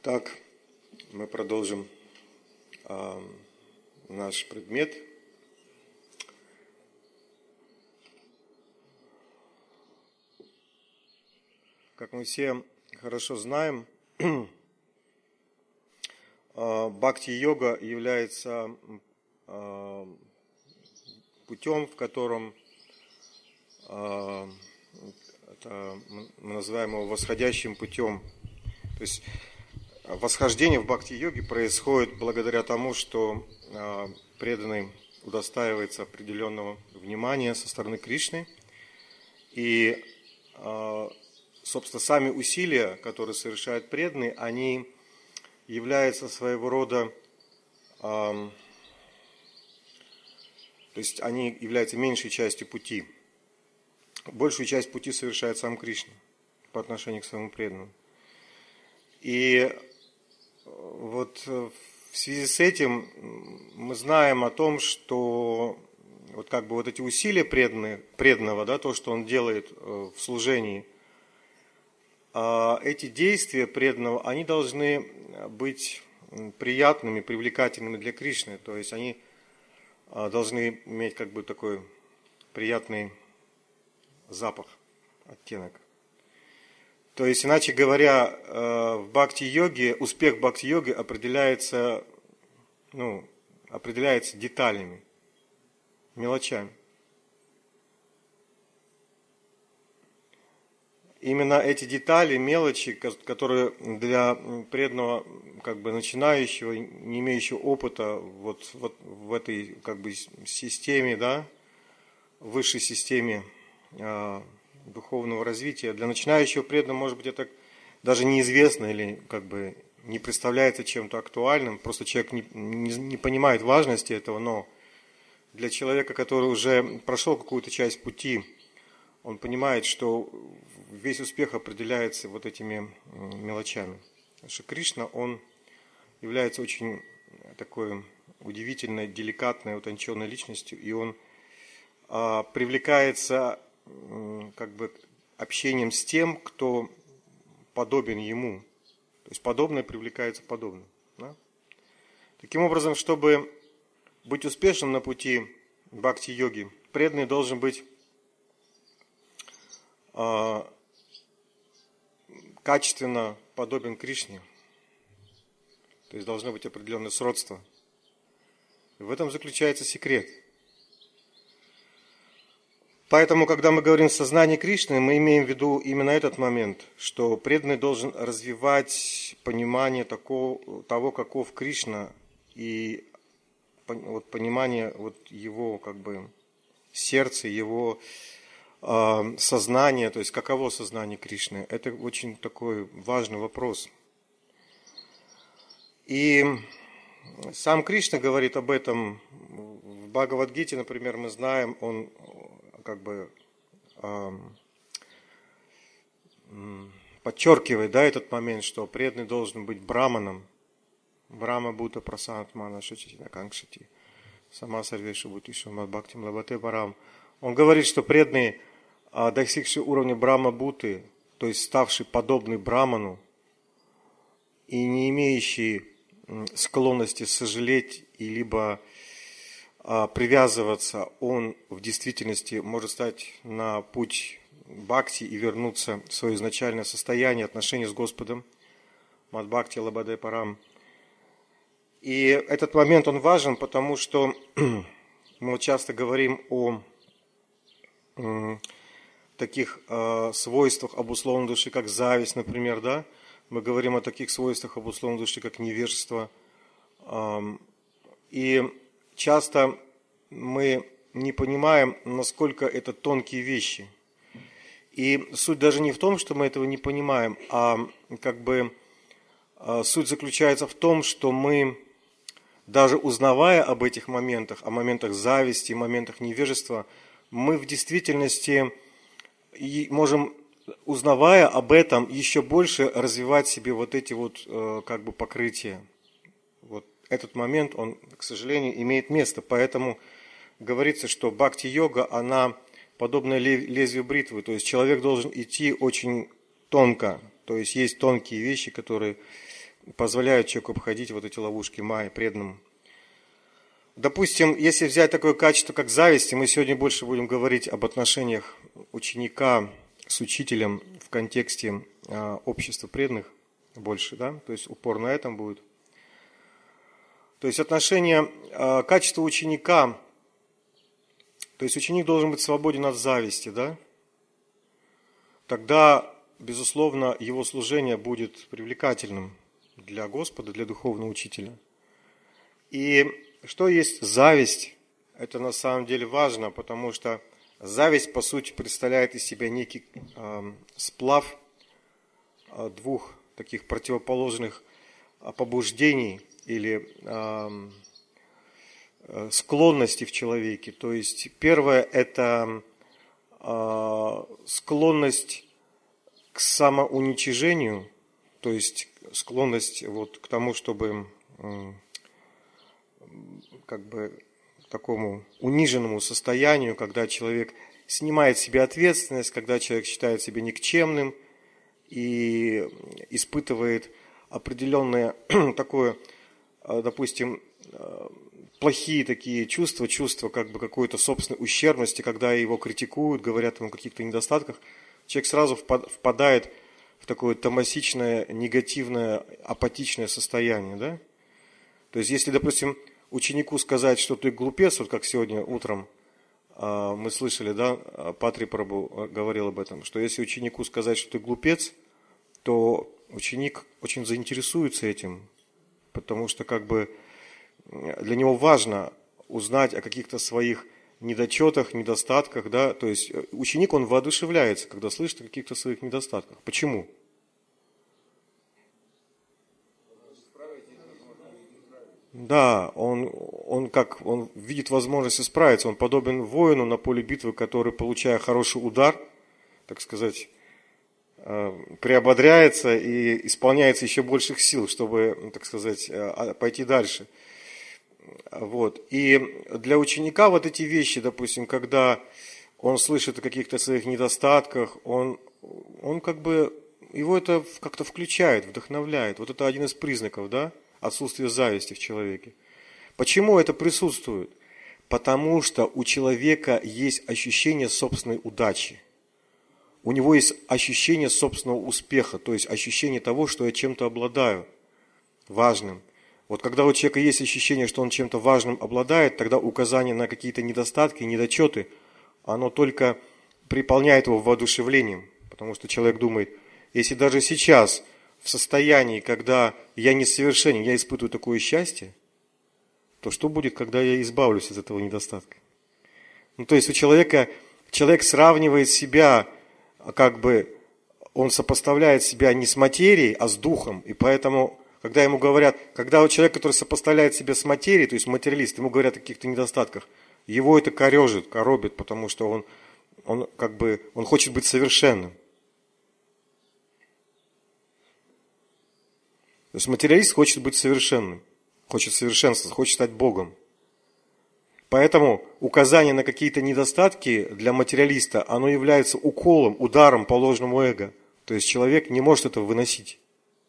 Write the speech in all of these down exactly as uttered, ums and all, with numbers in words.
Итак, мы продолжим э, наш предмет. Как мы все хорошо знаем, э, бхакти-йога является э, путем, в котором э, это мы называем его восходящим путем. То есть восхождение в бхакти-йоге происходит благодаря тому, что э, преданный удостаивается определенного внимания со стороны Кришны. И, э, собственно, сами усилия, которые совершают преданные, они являются своего рода, э, то есть они являются меньшей частью пути. Большую часть пути совершает сам Кришна по отношению к своему преданному. И вот в связи с этим мы знаем о том, что вот как бы вот эти усилия преданные, преданного, да, то, что он делает в служении, эти действия преданного, они должны быть приятными, привлекательными для Кришны. То есть они должны иметь как бы такой приятный запах, оттенок. То есть, иначе говоря, в бхакти-йоге, успех бхакти-йоги определяется, ну, определяется деталями, мелочами. Именно эти детали, мелочи, которые для преданного, как бы начинающего, не имеющего опыта вот, вот в этой как бы системе, да, высшей системе духовного развития, для начинающего преданного, может быть, это даже неизвестно или как бы не представляется чем-то актуальным, просто человек не, не, не понимает важности этого, но для человека, который уже прошел какую-то часть пути, он понимает, что весь успех определяется вот этими мелочами. Потому что Кришна, он является очень такой удивительной, деликатной, утонченной личностью, и он а, привлекается как бы общением с тем, кто подобен ему. То есть подобное привлекается подобным. Да? Таким образом, чтобы быть успешным на пути бхакти-йоги, преданный должен быть э, качественно подобен Кришне. То есть должно быть определенное сродство. И в этом заключается секрет. Поэтому, когда мы говорим «сознание Кришны», мы имеем в виду именно этот момент, что преданный должен развивать понимание такого, того, каков Кришна, и вот понимание вот его как бы сердца, его э, сознания, то есть каково сознание Кришны. Это очень такой важный вопрос. И сам Кришна говорит об этом в Бхагавад-гите, например, мы знаем, он как бы э, подчеркивает, да, этот момент, что преданный должен быть браманом. Брама бута прасантмана шачитина канкшати. Сама сарвеша бутиша мадбхактим лабате барам. Он говорит, что преданный, э, достигший уровня брама буты, то есть ставший подобный браману и не имеющий склонности сожалеть и либо привязываться, он в действительности может стать на путь бхакти и вернуться в свое изначальное состояние отношения с Господом. Мадбхакти лабаде парам. И этот момент, он важен, потому что мы часто говорим о таких свойствах обусловленной души, как зависть, например, да? Мы говорим о таких свойствах обусловленной души, как невежество. И часто мы не понимаем, насколько это тонкие вещи. И суть даже не в том, что мы этого не понимаем, а как бы суть заключается в том, что мы, даже узнавая об этих моментах, о моментах зависти, моментах невежества, мы в действительности можем, узнавая об этом, еще больше развивать в себе вот эти вот как бы покрытия. Вот этот момент, он, к сожалению, имеет место. Поэтому говорится, что бхакти-йога, она подобна лезвию бритвы. То есть человек должен идти очень тонко, То есть есть тонкие вещи, которые позволяют человеку обходить вот эти ловушки майя, преданным. Допустим, если взять такое качество, как зависть, и мы сегодня больше будем говорить об отношениях ученика с учителем в контексте а, общества преданных больше, да, то есть упор на этом будет. То есть отношение, а, качество ученика, то есть ученик должен быть свободен от зависти, да, тогда, безусловно, его служение будет привлекательным для Господа, для духовного учителя. И что есть зависть? Это на самом деле важно, потому что зависть, по сути, представляет из себя некий э, сплав э, двух таких противоположных э, побуждений или э, э, склонностей в человеке. То есть первое – это э, склонность к самоуничижению, то есть склонность вот к тому, чтобы э, как бы к такому униженному состоянию, когда человек снимает с себя ответственность, когда человек считает себя никчемным и испытывает определенное такое, допустим, плохие такие чувства, чувства как бы какой-то собственной ущербности, когда его критикуют, говорят ему о каких-то недостатках, человек сразу впадает в такое томасичное, негативное, апатичное состояние, да? То есть, если, допустим, ученику сказать, что ты глупец, вот как сегодня утром э, мы слышали, да, Патри Прабху говорил об этом, что если ученику сказать, что ты глупец, то ученик очень заинтересуется этим, потому что как бы для него важно узнать о каких-то своих недочетах, недостатках, да, то есть ученик, он воодушевляется, когда слышит о каких-то своих недостатках. Почему? Да, он, он как, он видит возможность справиться, он подобен воину на поле битвы, который, получая хороший удар, так сказать, приободряется и исполняется еще больших сил, чтобы, так сказать, пойти дальше. Вот. И для ученика вот эти вещи, допустим, когда он слышит о каких-то своих недостатках, он, он как бы, его это как-то включает, вдохновляет. Вот это один из признаков, да, отсутствия зависти в человеке. Почему это присутствует? Потому что у человека есть ощущение собственной удачи. У него есть ощущение собственного успеха, то есть ощущение того, что я чем-то обладаю важным. Вот когда у человека есть ощущение, что он чем-то важным обладает, тогда указание на какие-то недостатки, недочеты, оно только приполняет его воодушевлением. Потому что человек думает, если даже сейчас в состоянии, когда я несовершенен, я испытываю такое счастье, то что будет, когда я избавлюсь от этого недостатка? Ну, то есть у человека, человек сравнивает себя, как бы он сопоставляет себя не с материей, а с духом, и поэтому... Когда ему говорят, когда вот человек, который сопоставляет себя с материей, то есть материалист, ему говорят о каких-то недостатках, его это корежит, коробит, потому что он, он как бы, он хочет быть совершенным. То есть материалист хочет быть совершенным, хочет совершенствоваться, хочет стать Богом. Поэтому указание на какие-то недостатки для материалиста, оно является уколом, ударом по ложному эго. То есть человек не может этого выносить.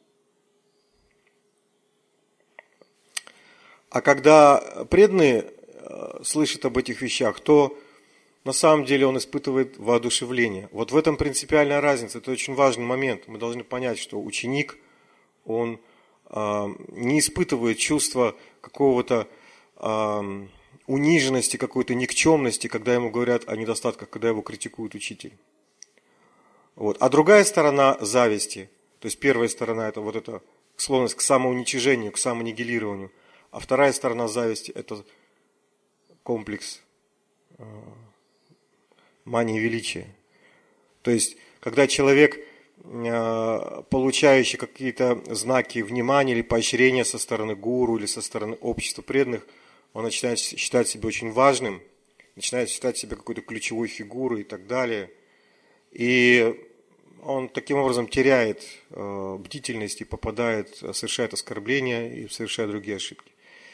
А когда преданный слышит об этих вещах, то на самом деле он испытывает воодушевление. Вот в этом принципиальная разница. Это очень важный момент. Мы должны понять, что ученик, он э, не испытывает чувства какого-то э, униженности, какой-то никчемности, когда ему говорят о недостатках, когда его критикует учитель. Вот. А другая сторона зависти, то есть первая сторона это вот эта склонность к самоуничижению, к самонигилированию. А вторая сторона зависти – это комплекс э, мании величия. То есть, когда человек, э, получающий какие-то знаки внимания или поощрения со стороны гуру или со стороны общества преданных, он начинает считать себя очень важным, начинает считать себя какой-то ключевой фигурой и так далее. И он таким образом теряет э, бдительность и попадает, совершает оскорбления и совершает другие ошибки.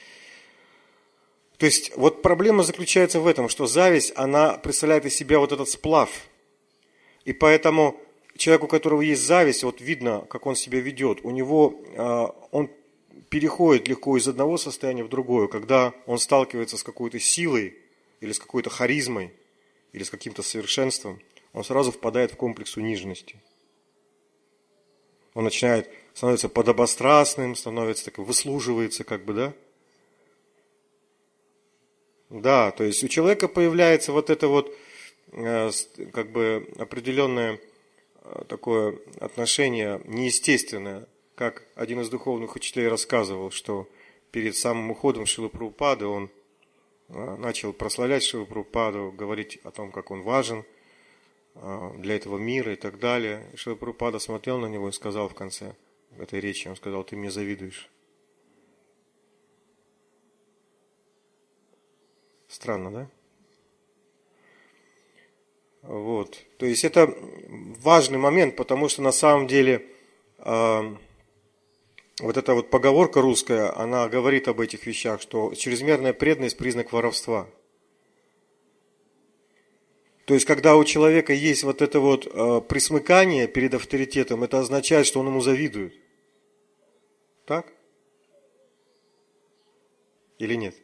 То есть, вот проблема заключается в этом, что зависть, она представляет из себя вот этот сплав. И поэтому, человек, у которого есть зависть, вот видно, как он себя ведет, у него, он переходит легко из одного состояния в другое, когда он сталкивается с какой-то силой, или с какой-то харизмой, или с каким-то совершенством, он сразу впадает в комплекс униженности. Он начинает, становится подобострастным, становится таким, выслуживается, как бы, да? Да, то есть у человека появляется вот это вот, как бы, определенное такое отношение неестественное, как один из духовных учителей рассказывал, что перед самым уходом Шрилы Прабхупады он начал прославлять Шрилу Прабхупаду, говорить о том, как он важен для этого мира и так далее. И Шрила Прабхупада смотрел на него и сказал в конце этой речи, он сказал: ты мне завидуешь. Странно, да? Вот. То есть это важный момент, потому что на самом деле э, вот эта вот поговорка русская, она говорит об этих вещах, что чрезмерная преданность – признак воровства. То есть, когда у человека есть вот это вот э, присмыкание перед авторитетом, это означает, что он ему завидует. Так? Или нет?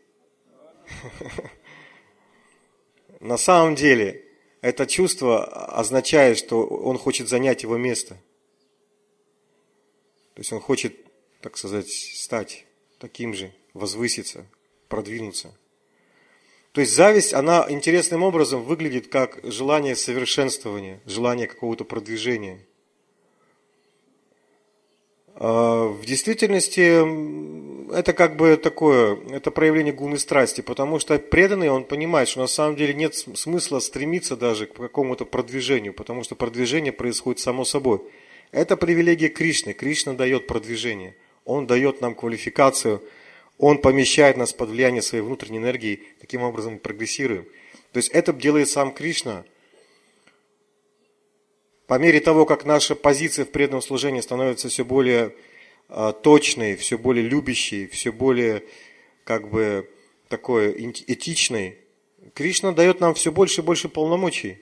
На самом деле, это чувство означает, что он хочет занять его место. То есть он хочет, так сказать, стать таким же, возвыситься, продвинуться. То есть зависть, она интересным образом выглядит как желание совершенствования, желание какого-то продвижения. В действительности это как бы такое, это проявление гуны страсти, потому что преданный, он понимает, что на самом деле нет смысла стремиться даже к какому-то продвижению, потому что продвижение происходит само собой. Это привилегия Кришны. Кришна дает продвижение, он дает нам квалификацию, он помещает нас под влияние своей внутренней энергии, таким образом мы прогрессируем. То есть это делает сам Кришна. По мере того, как наша позиция в преданном служении становится все более э, точной, все более любящей, все более как бы такой этичной, Кришна дает нам все больше и больше полномочий.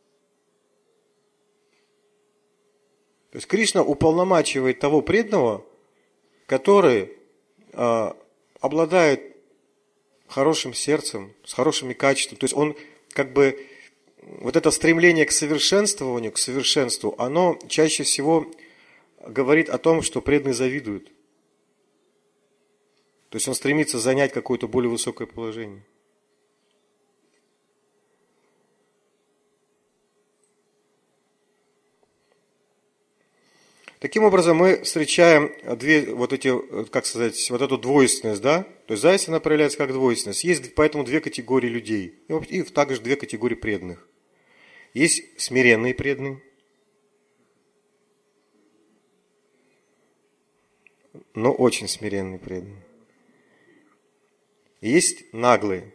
То есть Кришна уполномачивает того преданного, который э, обладает хорошим сердцем, с хорошими качествами. То есть он как бы... Вот это стремление к совершенствованию, к совершенству, оно чаще всего говорит о том, что преданный завидует. То есть он стремится занять какое-то более высокое положение. Таким образом, мы встречаем две, вот эти, как сказать, вот эту двойственность, да? То есть зависть, она проявляется как двойственность. Есть поэтому две категории людей, и также две категории преданных. Есть смиренные преданные, но очень смиренные преданные. И есть наглые,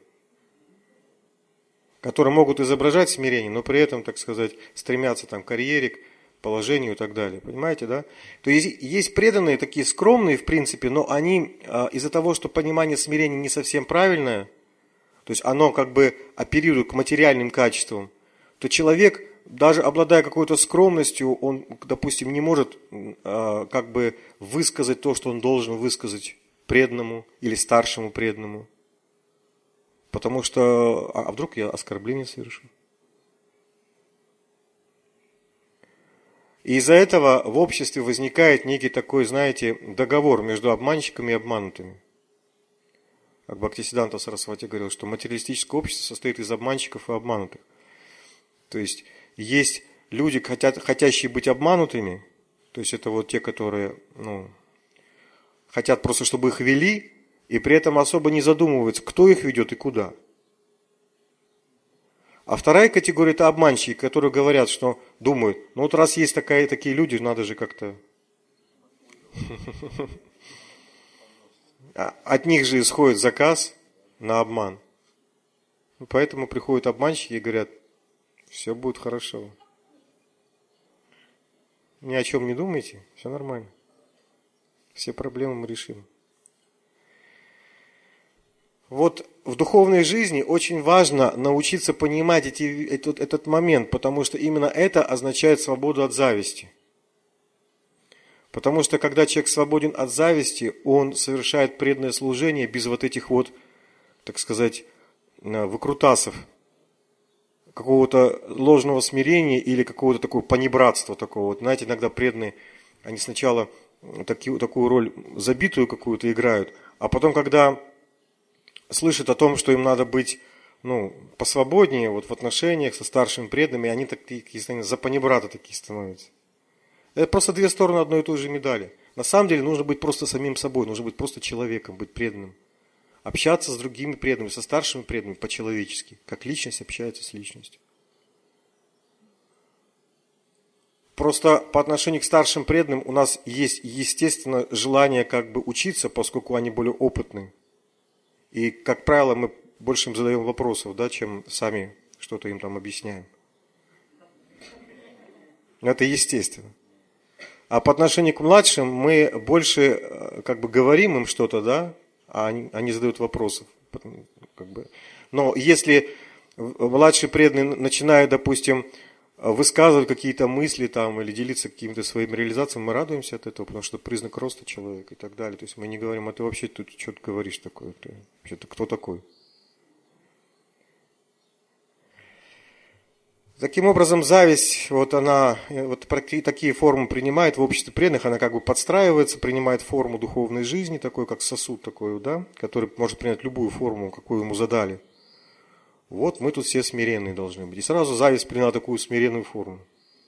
которые могут изображать смирение, но при этом, так сказать, стремятся там, к карьере, к положению и так далее. Понимаете, да? То есть есть преданные, такие скромные, в принципе, но они из-за того, что понимание смирения не совсем правильное, то есть оно как бы оперирует к материальным качествам, то человек, даже обладая какой-то скромностью, он, допустим, не может э, как бы высказать то, что он должен высказать преданному или старшему преданному. Потому что, а вдруг я оскорбление совершу? И из-за этого в обществе возникает некий такой, знаете, договор между обманщиками и обманутыми. Как Бхактисиддханта Сарасвати говорил, что материалистическое общество состоит из обманщиков и обманутых. То есть есть люди, хотят, хотящие быть обманутыми, то есть это вот те, которые ну, хотят просто, чтобы их вели, и при этом особо не задумываются, кто их ведет и куда. А вторая категория – это обманщики, которые говорят, что думают, ну вот раз есть такая, такие люди, надо же как-то... От них же исходит заказ на обман. Поэтому приходят обманщики и говорят, все будет хорошо. Ни о чем не думайте, все нормально. Все проблемы мы решим. Вот в духовной жизни очень важно научиться понимать эти, этот, этот момент, потому что именно это означает свободу от зависти. Потому что когда человек свободен от зависти, он совершает преданное служение без вот этих вот, так сказать, выкрутасов, какого-то ложного смирения или какого-то такого понебратства такого. Вот, знаете, иногда преданные, они сначала таки, такую роль забитую какую-то играют, а потом, когда слышат о том, что им надо быть ну, посвободнее вот, в отношениях со старшими преданными, они такие, за панибрата такие становятся. Это просто две стороны одной и той же медали. На самом деле нужно быть просто самим собой, нужно быть просто человеком, быть преданным. Общаться с другими преданными, со старшими преданными по-человечески, как личность общается с личностью. Просто по отношению к старшим преданным у нас есть, естественно, желание как бы учиться, поскольку они более опытны. И, как правило, мы больше им задаем вопросов, да, чем сами что-то им там объясняем. Это естественно. А по отношению к младшим мы больше как бы говорим им что-то, да, а они, они задают вопросы. Как бы. Но если младший преданный начинает, допустим, высказывать какие-то мысли там, или делиться какими-то своими реализациями, мы радуемся от этого, потому что это признак роста человека и так далее. То есть мы не говорим, а ты вообще тут что-то говоришь такое, ты, вообще, ты кто такой? Таким образом, зависть, вот она, вот такие формы принимает в обществе преданных, она как бы подстраивается, принимает форму духовной жизни, такой как сосуд такой, да, который может принять любую форму, какую ему задали. Вот мы тут все смиренные должны быть. И сразу зависть приняла такую смиренную форму.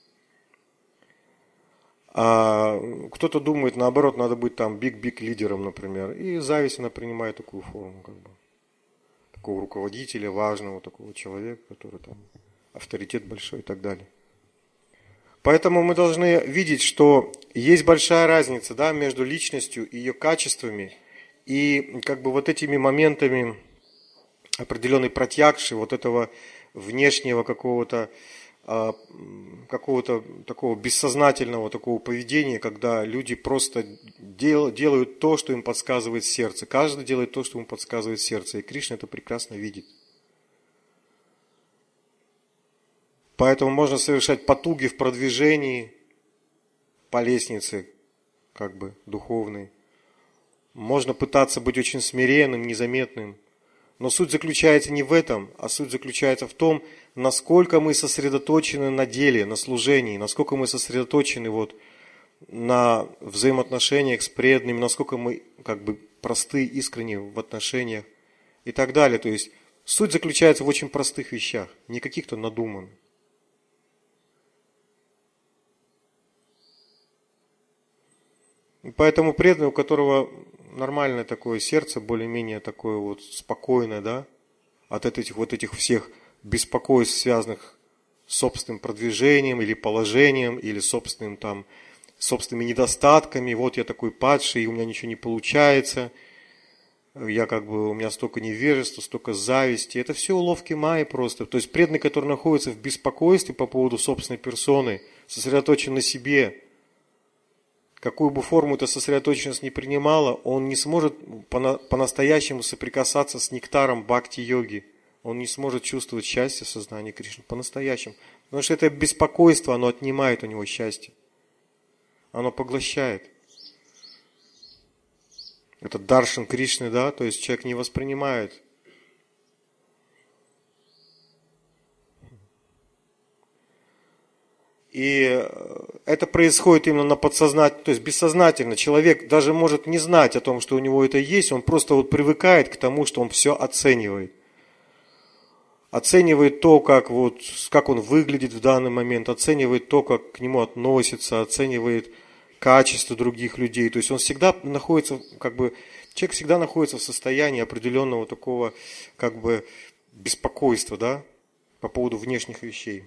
А кто-то думает, наоборот, надо быть там биг-биг лидером, например. И зависть, она принимает такую форму, как бы. Такого руководителя, важного такого человека, который там авторитет большой и так далее. Поэтому мы должны видеть, что есть большая разница, да, между личностью и ее качествами и как бы вот этими моментами определенной протягши, вот этого внешнего какого-то какого-то такого бессознательного такого поведения, когда люди просто дел, делают то, что им подсказывает сердце. Каждый делает то, что ему подсказывает сердце, и Кришна это прекрасно видит. Поэтому можно совершать потуги в продвижении по лестнице, как бы духовной. Можно пытаться быть очень смиренным, незаметным. Но суть заключается не в этом, а суть заключается в том, насколько мы сосредоточены на деле, на служении, насколько мы сосредоточены вот на взаимоотношениях с преданными, насколько мы как бы просты, искренни в отношениях и так далее. То есть суть заключается в очень простых вещах, не каких-то надуманных. Поэтому преданный, у которого нормальное такое сердце, более-менее такое вот спокойное, да, от этих вот этих всех беспокойств, связанных с собственным продвижением или положением, или собственным там, собственными недостатками, вот я такой падший, и у меня ничего не получается, я как бы, у меня столько невежества, столько зависти, это все уловки Майи просто. То есть преданный, который находится в беспокойстве по поводу собственной персоны, сосредоточен на себе, какую бы форму эта сосредоточенность не принимала, он не сможет по-настоящему соприкасаться с нектаром бхакти-йоги. Он не сможет чувствовать счастье сознания Кришны по-настоящему. Потому что это беспокойство, оно отнимает у него счастье. Оно поглощает. Это даршан Кришны, да, то есть человек не воспринимает. И это происходит именно на подсознательном, то есть бессознательно. Человек даже может не знать о том, что у него это есть, он просто вот привыкает к тому, что он все оценивает. Оценивает то, как, вот, как он выглядит в данный момент, оценивает то, как к нему относятся, оценивает качество других людей. То есть он всегда находится, как бы, человек всегда находится в состоянии определенного такого, как бы, беспокойства, да, по поводу внешних вещей.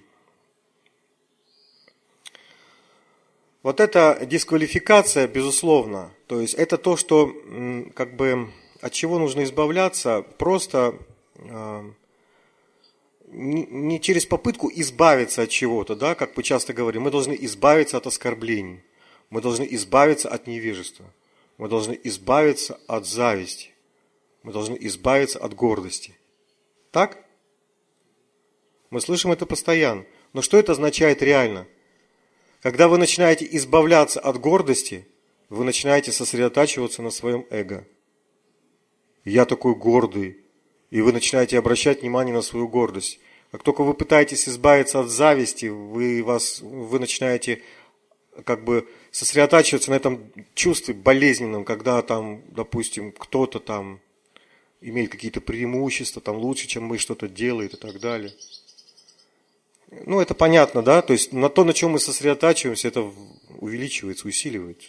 Вот эта дисквалификация, безусловно, то есть это то, что, как бы, от чего нужно избавляться, просто э, не, не через попытку избавиться от чего-то, да, как мы часто говорим, мы должны избавиться от оскорблений, мы должны избавиться от невежества, мы должны избавиться от зависти, Мы должны избавиться от гордости. Так? Мы слышим это постоянно. Но что это означает реально? Когда вы начинаете избавляться от гордости, вы начинаете сосредотачиваться на своем эго. Я такой гордый. И вы начинаете обращать внимание на свою гордость. Как только вы пытаетесь избавиться от зависти, вы, вас, вы начинаете как бы сосредотачиваться на этом чувстве болезненном, когда там, допустим, кто-то там имеет какие-то преимущества, там лучше, чем мы, что-то делает и так далее. Ну, это понятно, да? То есть на то, на чем мы сосредотачиваемся, это увеличивается, усиливается.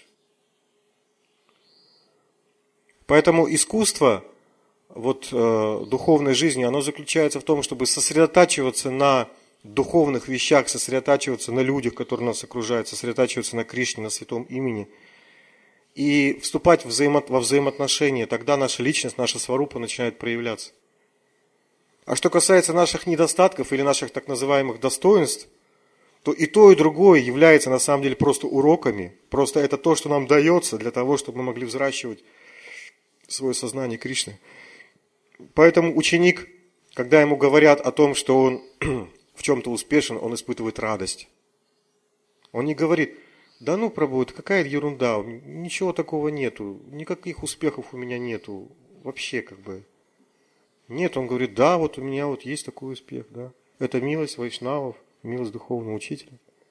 Поэтому искусство вот, э, духовной жизни, оно заключается в том, чтобы сосредотачиваться на духовных вещах, сосредотачиваться на людях, которые нас окружают, сосредотачиваться на Кришне, на святом имени и вступать взаимо- во взаимоотношения. Тогда наша личность, наша сварупа начинает проявляться. А что касается наших недостатков или наших так называемых достоинств, то и то, и другое является на самом деле просто уроками. Просто это то, что нам дается для того, чтобы мы могли взращивать свое сознание Кришны. Поэтому ученик, когда ему говорят о том, что он в чем-то успешен, он испытывает радость. Он не говорит: да ну, Прабху, это какая ерунда, ничего такого нету, никаких успехов у меня нету, вообще как бы. Нет, он говорит: да, вот у меня вот есть такой успех, да. Это милость вайшнавов, милость духовного учителя.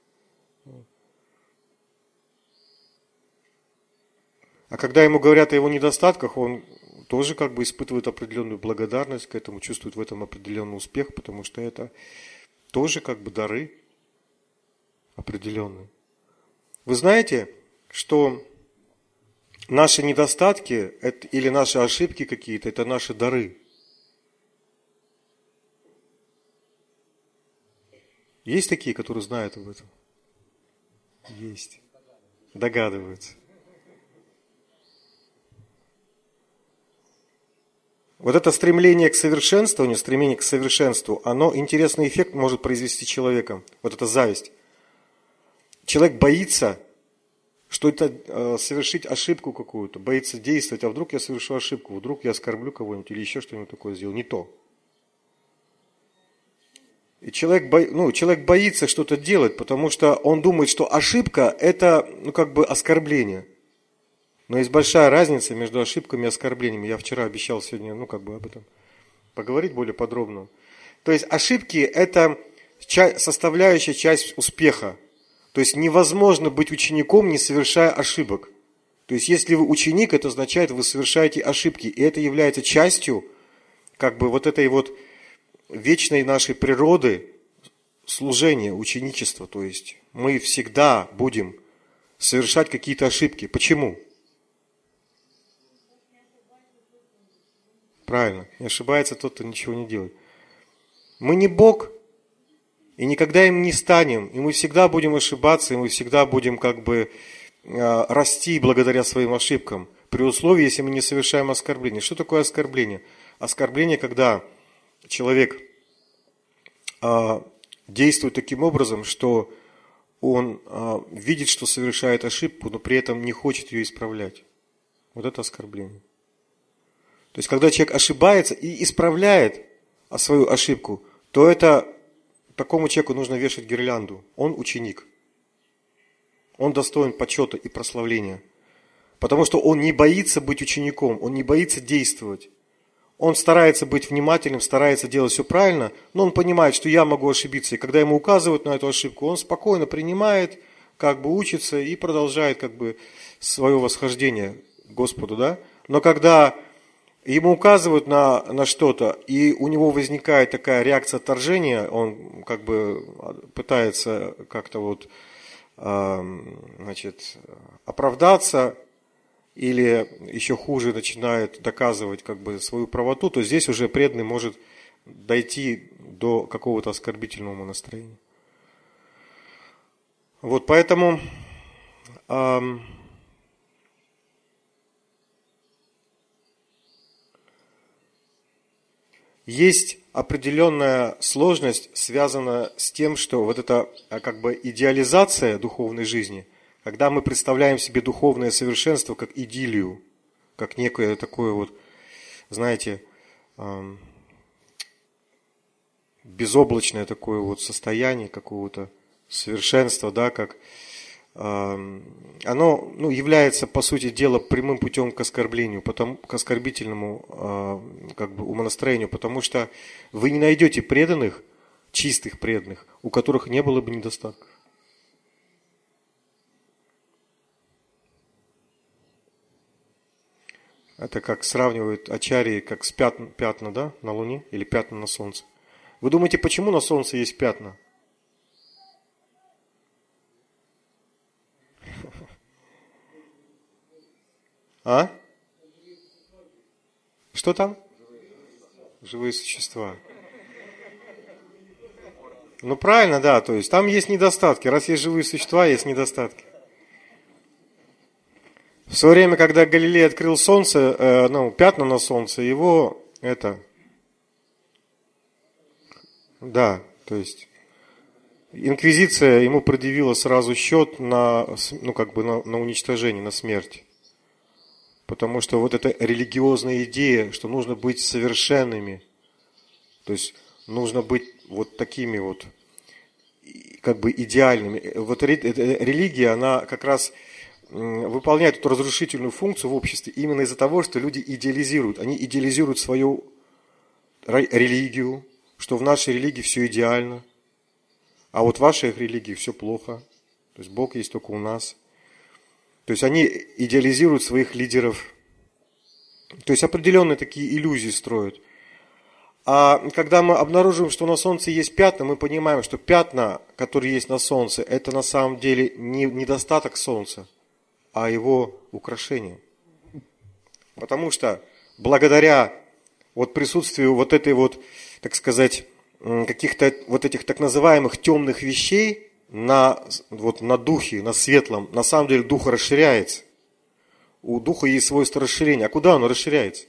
А когда ему говорят о его недостатках, он тоже как бы испытывает определенную благодарность к этому, чувствует в этом определенный успех, потому что это тоже как бы дары определенные. Вы знаете, что наши недостатки это, или наши ошибки какие-то, это наши дары. Есть такие, которые знают об этом? Есть. Догадываются. Вот это стремление к совершенствованию, стремление к совершенству, оно интересный эффект может произвести человеком. Вот эта зависть. Человек боится, что это э, совершить ошибку какую-то, боится действовать, а вдруг я совершу ошибку, вдруг я оскорблю кого-нибудь или еще что-нибудь такое сделаю, не то. И человек, бо... ну, человек боится что-то делать, потому что он думает, что ошибка это ну, как бы оскорбление. Но есть большая разница между ошибками и оскорблениями. Я вчера обещал сегодня, ну, как бы об этом поговорить более подробно. То есть ошибки – это составляющая часть успеха. То есть невозможно быть учеником, не совершая ошибок. То есть если вы ученик, это означает, вы совершаете ошибки. И это является частью, как бы, вот этой вот вечной нашей природы служения, ученичества. То есть мы всегда будем совершать какие-то ошибки. Почему? Правильно. Не ошибается тот, кто ничего не делает. Мы не Бог, и никогда им не станем. И мы всегда будем ошибаться, и мы всегда будем как бы э, расти благодаря своим ошибкам. При условии, если мы не совершаем оскорбление. Что такое оскорбление? Оскорбление, когда человек э, действует таким образом, что он э, видит, что совершает ошибку, но при этом не хочет ее исправлять. Вот это оскорбление. То есть, когда человек ошибается и исправляет свою ошибку, то это такому человеку нужно вешать гирлянду. Он ученик. Он достоин почета и прославления. Потому что он не боится быть учеником, он не боится действовать. Он старается быть внимательным, старается делать все правильно, но он понимает, что я могу ошибиться. И когда ему указывают на эту ошибку, он спокойно принимает, как бы учится и продолжает как бы свое восхождение к Господу. Да? Но когда ему указывают на, на что-то, и у него возникает такая реакция отторжения, он как бы пытается как-то вот, э, значит, оправдаться, или еще хуже начинает доказывать как бы свою правоту, то здесь уже преданный может дойти до какого-то оскорбительного настроения. Вот поэтому э, есть определенная сложность, связанная с тем, что вот эта как бы идеализация духовной жизни, когда мы представляем себе духовное совершенство как идиллию, как некое такое вот знаете, эм, безоблачное такое вот состояние какого-то совершенства, да, как эм, оно, ну, является, по сути дела, прямым путем к оскорблению, потому, к оскорбительному э, как бы умонастроению, потому что вы не найдете преданных, чистых преданных, у которых не было бы недостатков. Это как сравнивают ачарьи, как с пятна, пятна, да, на Луне или пятна на Солнце. Вы думаете, почему на Солнце есть пятна? А? Что там? Живые существа. Ну правильно, да, то есть там есть недостатки. Раз есть живые существа, есть недостатки. В свое время, когда Галилей открыл солнце, э, ну, пятна на солнце, его это, да, то есть инквизиция ему предъявила сразу счет на, ну, как бы на, на уничтожение, на смерть. Потому что вот эта религиозная идея, что нужно быть совершенными, то есть нужно быть вот такими вот, как бы идеальными. Вот религия, она как раз выполняет эту разрушительную функцию в обществе именно из-за того, что люди идеализируют. Они идеализируют свою религию, что в нашей религии все идеально, а вот в вашей религии все плохо. То есть Бог есть только у нас. То есть они идеализируют своих лидеров. То есть определенные такие иллюзии строят. А когда мы обнаруживаем, что на Солнце есть пятна, мы понимаем, что пятна, которые есть на Солнце, это на самом деле не недостаток Солнца, а его украшение. Потому что благодаря вот присутствию вот этой вот, так сказать, каких-то вот этих так называемых темных вещей на, вот, на духе, на светлом, на самом деле дух расширяется. У духа есть свойство расширения. А куда оно расширяется?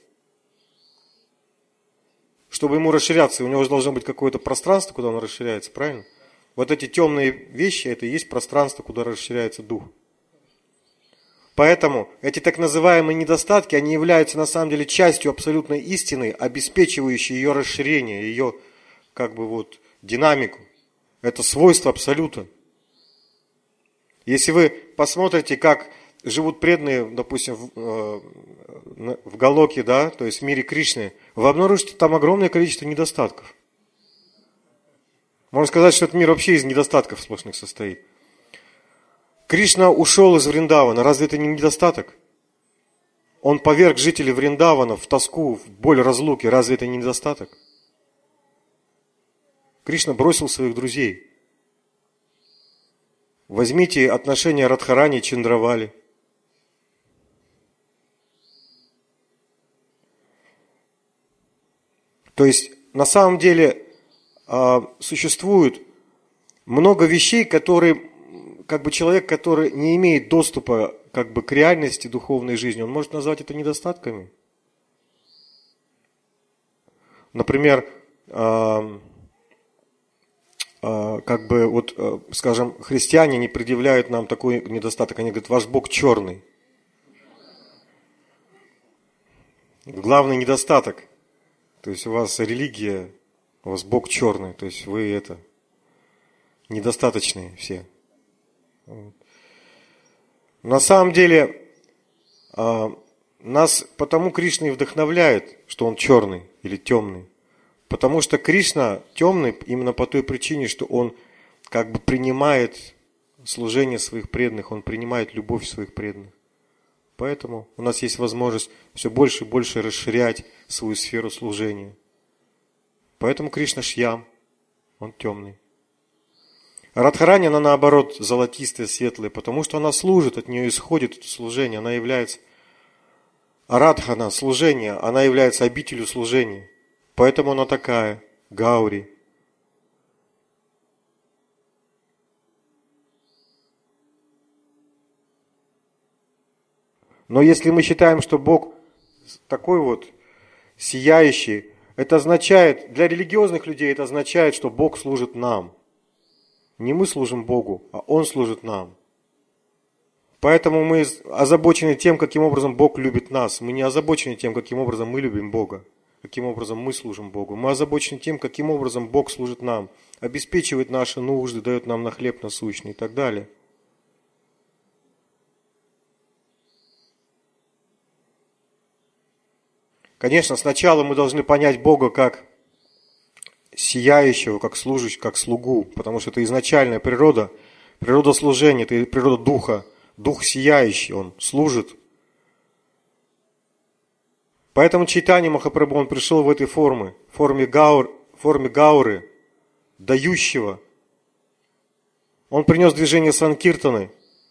Чтобы ему расширяться, у него же должно быть какое-то пространство, куда оно расширяется, правильно? Вот эти темные вещи, это и есть пространство, куда расширяется дух. Поэтому эти так называемые недостатки, они являются на самом деле частью абсолютной истины, обеспечивающей ее расширение, ее как бы вот динамику. Это свойство абсолюта. Если вы посмотрите, как живут преданные, допустим, в, в Галоке, да, то есть в мире Кришны, вы обнаружите там огромное количество недостатков. Можно сказать, что этот мир вообще из недостатков сплошных состоит. Кришна ушел из Вриндавана, разве это не недостаток? Он поверг жителей Вриндавана в тоску, в боль разлуки, разве это не недостаток? Кришна бросил своих друзей. Возьмите отношения Радхарани и Чандравали. То есть, на самом деле, существует много вещей, которые, как бы человек, который не имеет доступа как бы, к реальности духовной жизни, он может назвать это недостатками. Например, как бы, вот, скажем, христиане не предъявляют нам такой недостаток. Они говорят, ваш Бог черный. Главный недостаток. То есть у вас религия, у вас Бог черный. То есть вы это, недостаточные все. На самом деле, нас потому Кришна и вдохновляет, что он черный или темный. Потому что Кришна темный именно по той причине, что он как бы принимает служение своих преданных, он принимает любовь своих преданных. Поэтому у нас есть возможность все больше и больше расширять свою сферу служения. Поэтому Кришна Шьям, он темный. А Радхарани, она наоборот золотистая, светлая, потому что она служит, от нее исходит это служение, она является Арадхана, служение, она является обителью служения. Поэтому она такая, Гаури. Но если мы считаем, что Бог такой вот сияющий, это означает, для религиозных людей это означает, что Бог служит нам. Не мы служим Богу, а Он служит нам. Поэтому мы озабочены тем, каким образом Бог любит нас. Мы не озабочены тем, каким образом мы любим Бога, каким образом мы служим Богу. Мы озабочены тем, каким образом Бог служит нам, обеспечивает наши нужды, дает нам на хлеб насущный и так далее. Конечно, сначала мы должны понять Бога как сияющего, как служащего, как слугу, потому что это изначальная природа, природа служения, это природа Духа. Дух сияющий, Он служит. Поэтому Чайтанья Махапрабху, Он пришел в этой форме, в форме, гаур, в форме гауры, дающего. Он принес движение Санкиртаны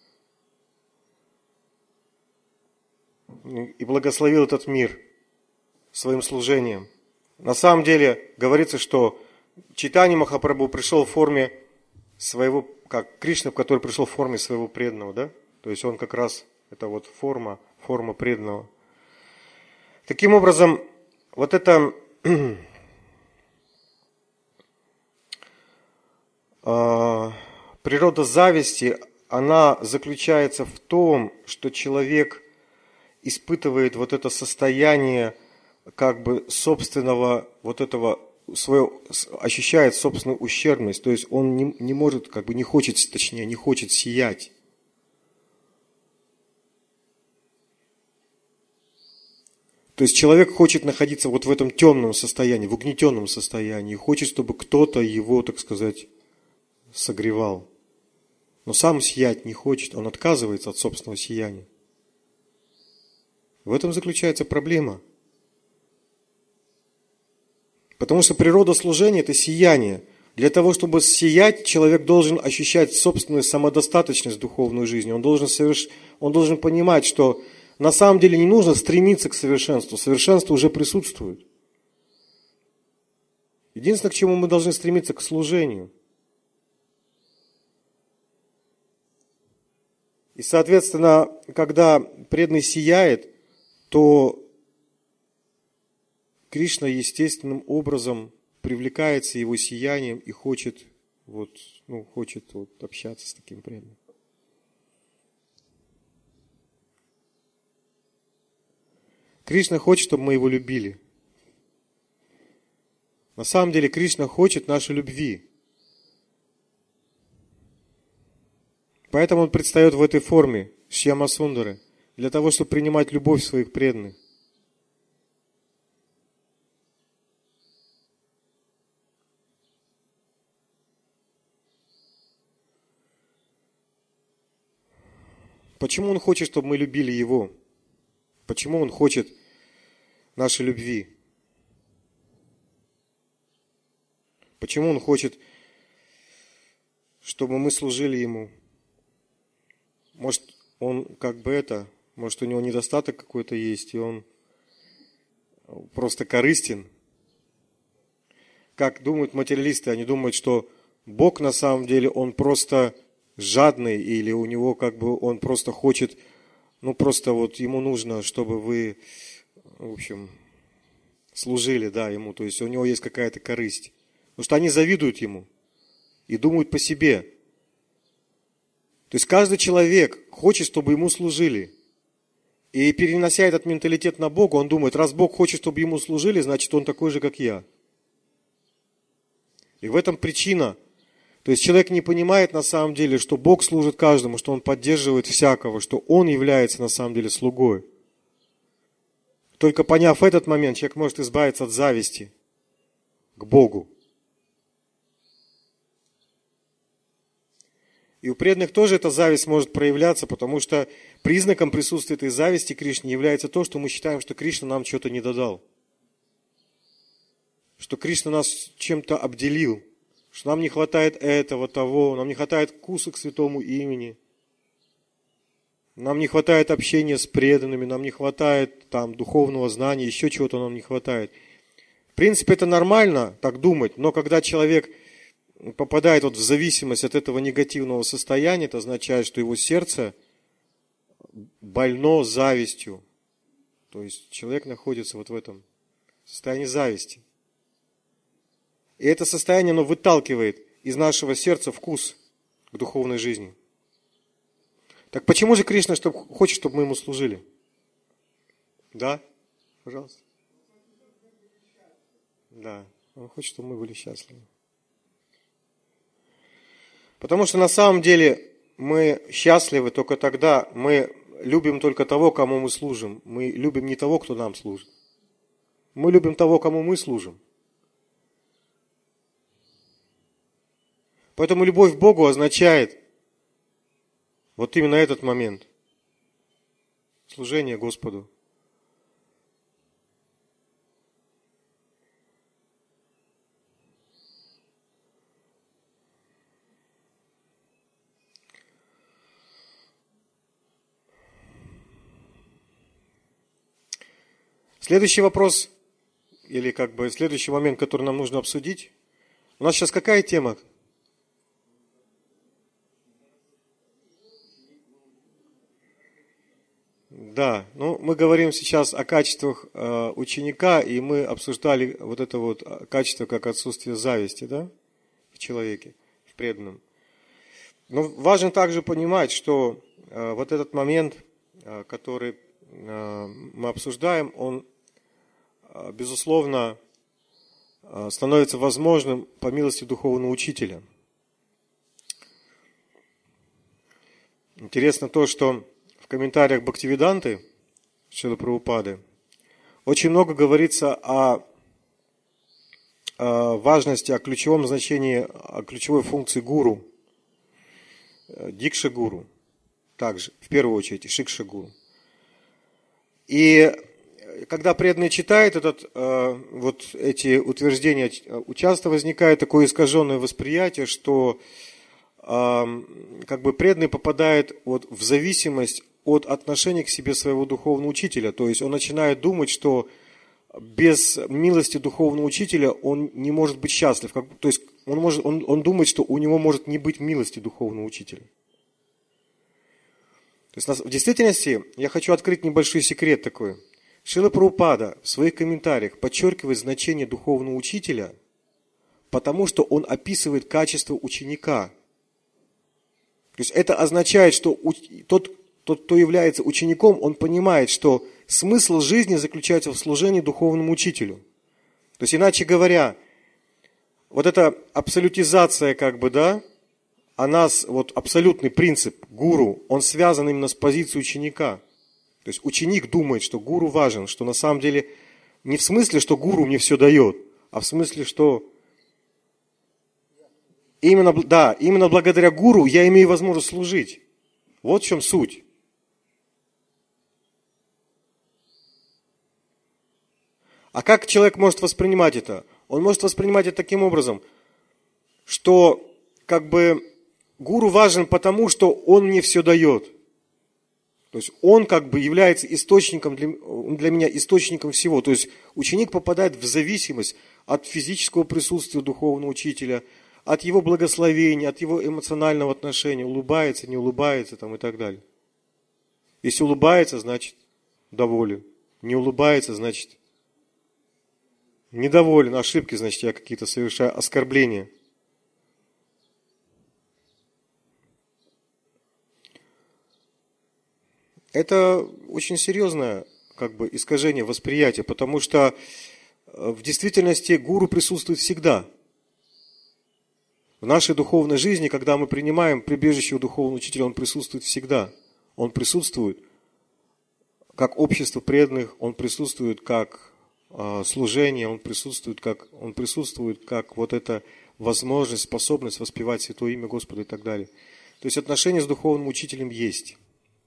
и благословил этот мир своим служением. На самом деле говорится, что Чайтанья Махапрабху пришел в форме своего, как Кришна, который пришел в форме своего преданного, да? То есть он как раз, это вот форма, форма преданного. Таким образом, вот эта э, природа зависти, она заключается в том, что человек испытывает вот это состояние как бы собственного вот этого свое, ощущает собственную ущербность, то есть он не, не может, как бы не хочет, точнее, не хочет сиять. То есть человек хочет находиться вот в этом темном состоянии, в угнетенном состоянии, хочет, чтобы кто-то его, так сказать, согревал. Но сам сиять не хочет, он отказывается от собственного сияния. В этом заключается проблема. Потому что природа служения – это сияние. Для того, чтобы сиять, человек должен ощущать собственную самодостаточность в духовной жизни. Он должен, соверш... он должен понимать, что на самом деле не нужно стремиться к совершенству. Совершенство уже присутствует. Единственное, к чему мы должны стремиться, к служению. И, соответственно, когда преданный сияет, то Кришна естественным образом привлекается его сиянием и хочет, вот, ну, хочет вот, общаться с таким преданным. Кришна хочет, чтобы мы его любили. На самом деле Кришна хочет нашей любви. Поэтому он предстает в этой форме, Шьяма-Сундары, для того, чтобы принимать любовь своих преданных. Почему он хочет, чтобы мы любили его? Почему он хочет нашей любви? Почему он хочет, чтобы мы служили ему? Может, он как бы это, может, у него недостаток какой-то есть, и он просто корыстен? Как думают материалисты, они думают, что Бог на самом деле, он просто жадный, или у него как бы он просто хочет, ну просто вот ему нужно, чтобы вы, в общем, служили, да, ему, то есть у него есть какая-то корысть. Потому что они завидуют ему и думают по себе. То есть каждый человек хочет, чтобы ему служили. И перенося этот менталитет на Бога, он думает, раз Бог хочет, чтобы ему служили, значит он такой же, как я. И в этом причина. То есть человек не понимает на самом деле, что Бог служит каждому, что Он поддерживает всякого, что Он является на самом деле слугой. Только поняв этот момент, человек может избавиться от зависти к Богу. И у преданных тоже эта зависть может проявляться, потому что признаком присутствия этой зависти к Кришне является то, что мы считаем, что Кришна нам что-то не додал. Что Кришна нас чем-то обделил. Что нам не хватает этого, того, нам не хватает вкуса к святому имени, нам не хватает общения с преданными, нам не хватает там духовного знания, еще чего-то нам не хватает. В принципе, это нормально так думать, но когда человек попадает вот в зависимость от этого негативного состояния, это означает, что его сердце больно завистью. То есть человек находится вот в этом состоянии зависти. И это состояние, оно выталкивает из нашего сердца вкус к духовной жизни. Так почему же Кришна чтоб, хочет, чтобы мы ему служили? Да? Пожалуйста. Да, он хочет, чтобы мы были счастливы. Потому что на самом деле мы счастливы только тогда, мы любим только того, кому мы служим. Мы любим не того, кто нам служит. Мы любим того, кому мы служим. Поэтому любовь к Богу означает вот именно этот момент. Служение Господу. Следующий вопрос, или как бы следующий момент, который нам нужно обсудить. У нас сейчас какая тема? Да, ну мы говорим сейчас о качествах э, ученика, и мы обсуждали вот это вот качество как отсутствие зависти, да, в человеке, в преданном. Но важно также понимать, что э, вот этот момент, э, который э, мы обсуждаем, он, э, безусловно, э, становится возможным по милости духовного учителя. Интересно то, что в комментариях Бхактивиданты Шрилы Прабхупады очень много говорится о, о важности, о ключевом значении, о ключевой функции гуру, дикша-гуру, также, в первую очередь, шикша-гуру. И когда преданный читает этот, вот эти утверждения, часто возникает такое искаженное восприятие, что как бы преданный попадает вот в зависимость от отношения к себе своего духовного учителя. То есть он начинает думать, что без милости духовного учителя он не может быть счастлив. Как, то есть он, может, он, он думает, что у него может не быть милости духовного учителя. То есть в действительности я хочу открыть небольшой секрет такой. Шрила Прабхупада в своих комментариях подчеркивает значение духовного учителя, потому что он описывает качество ученика. То есть это означает, что тот, тот, кто является учеником, он понимает, что смысл жизни заключается в служении духовному учителю. То есть, иначе говоря, вот эта абсолютизация, как бы, да, она, вот абсолютный принцип гуру, он связан именно с позицией ученика. То есть ученик думает, что гуру важен, что на самом деле не в смысле, что гуру мне все дает, а в смысле, что именно, да, именно благодаря гуру я имею возможность служить. Вот в чем суть. А как человек может воспринимать это? Он может воспринимать это таким образом, что как бы гуру важен потому, что он мне все дает. То есть он как бы является источником для, для меня, источником всего. То есть ученик попадает в зависимость от физического присутствия духовного учителя, от его благословения, от его эмоционального отношения, улыбается, не улыбается там, и так далее. Если улыбается, значит доволен. Не улыбается, значит недоволен. Ошибки, значит, я какие-то совершаю, оскорбления. Это очень серьезное как бы искажение восприятия, потому что в действительности гуру присутствует всегда. В нашей духовной жизни, когда мы принимаем прибежище у духовного учителя, он присутствует всегда. Он присутствует как общество преданных, он присутствует как э, служение, он присутствует как, он присутствует как вот эта возможность, способность воспевать святое имя Господа и так далее. То есть отношения с духовным учителем есть.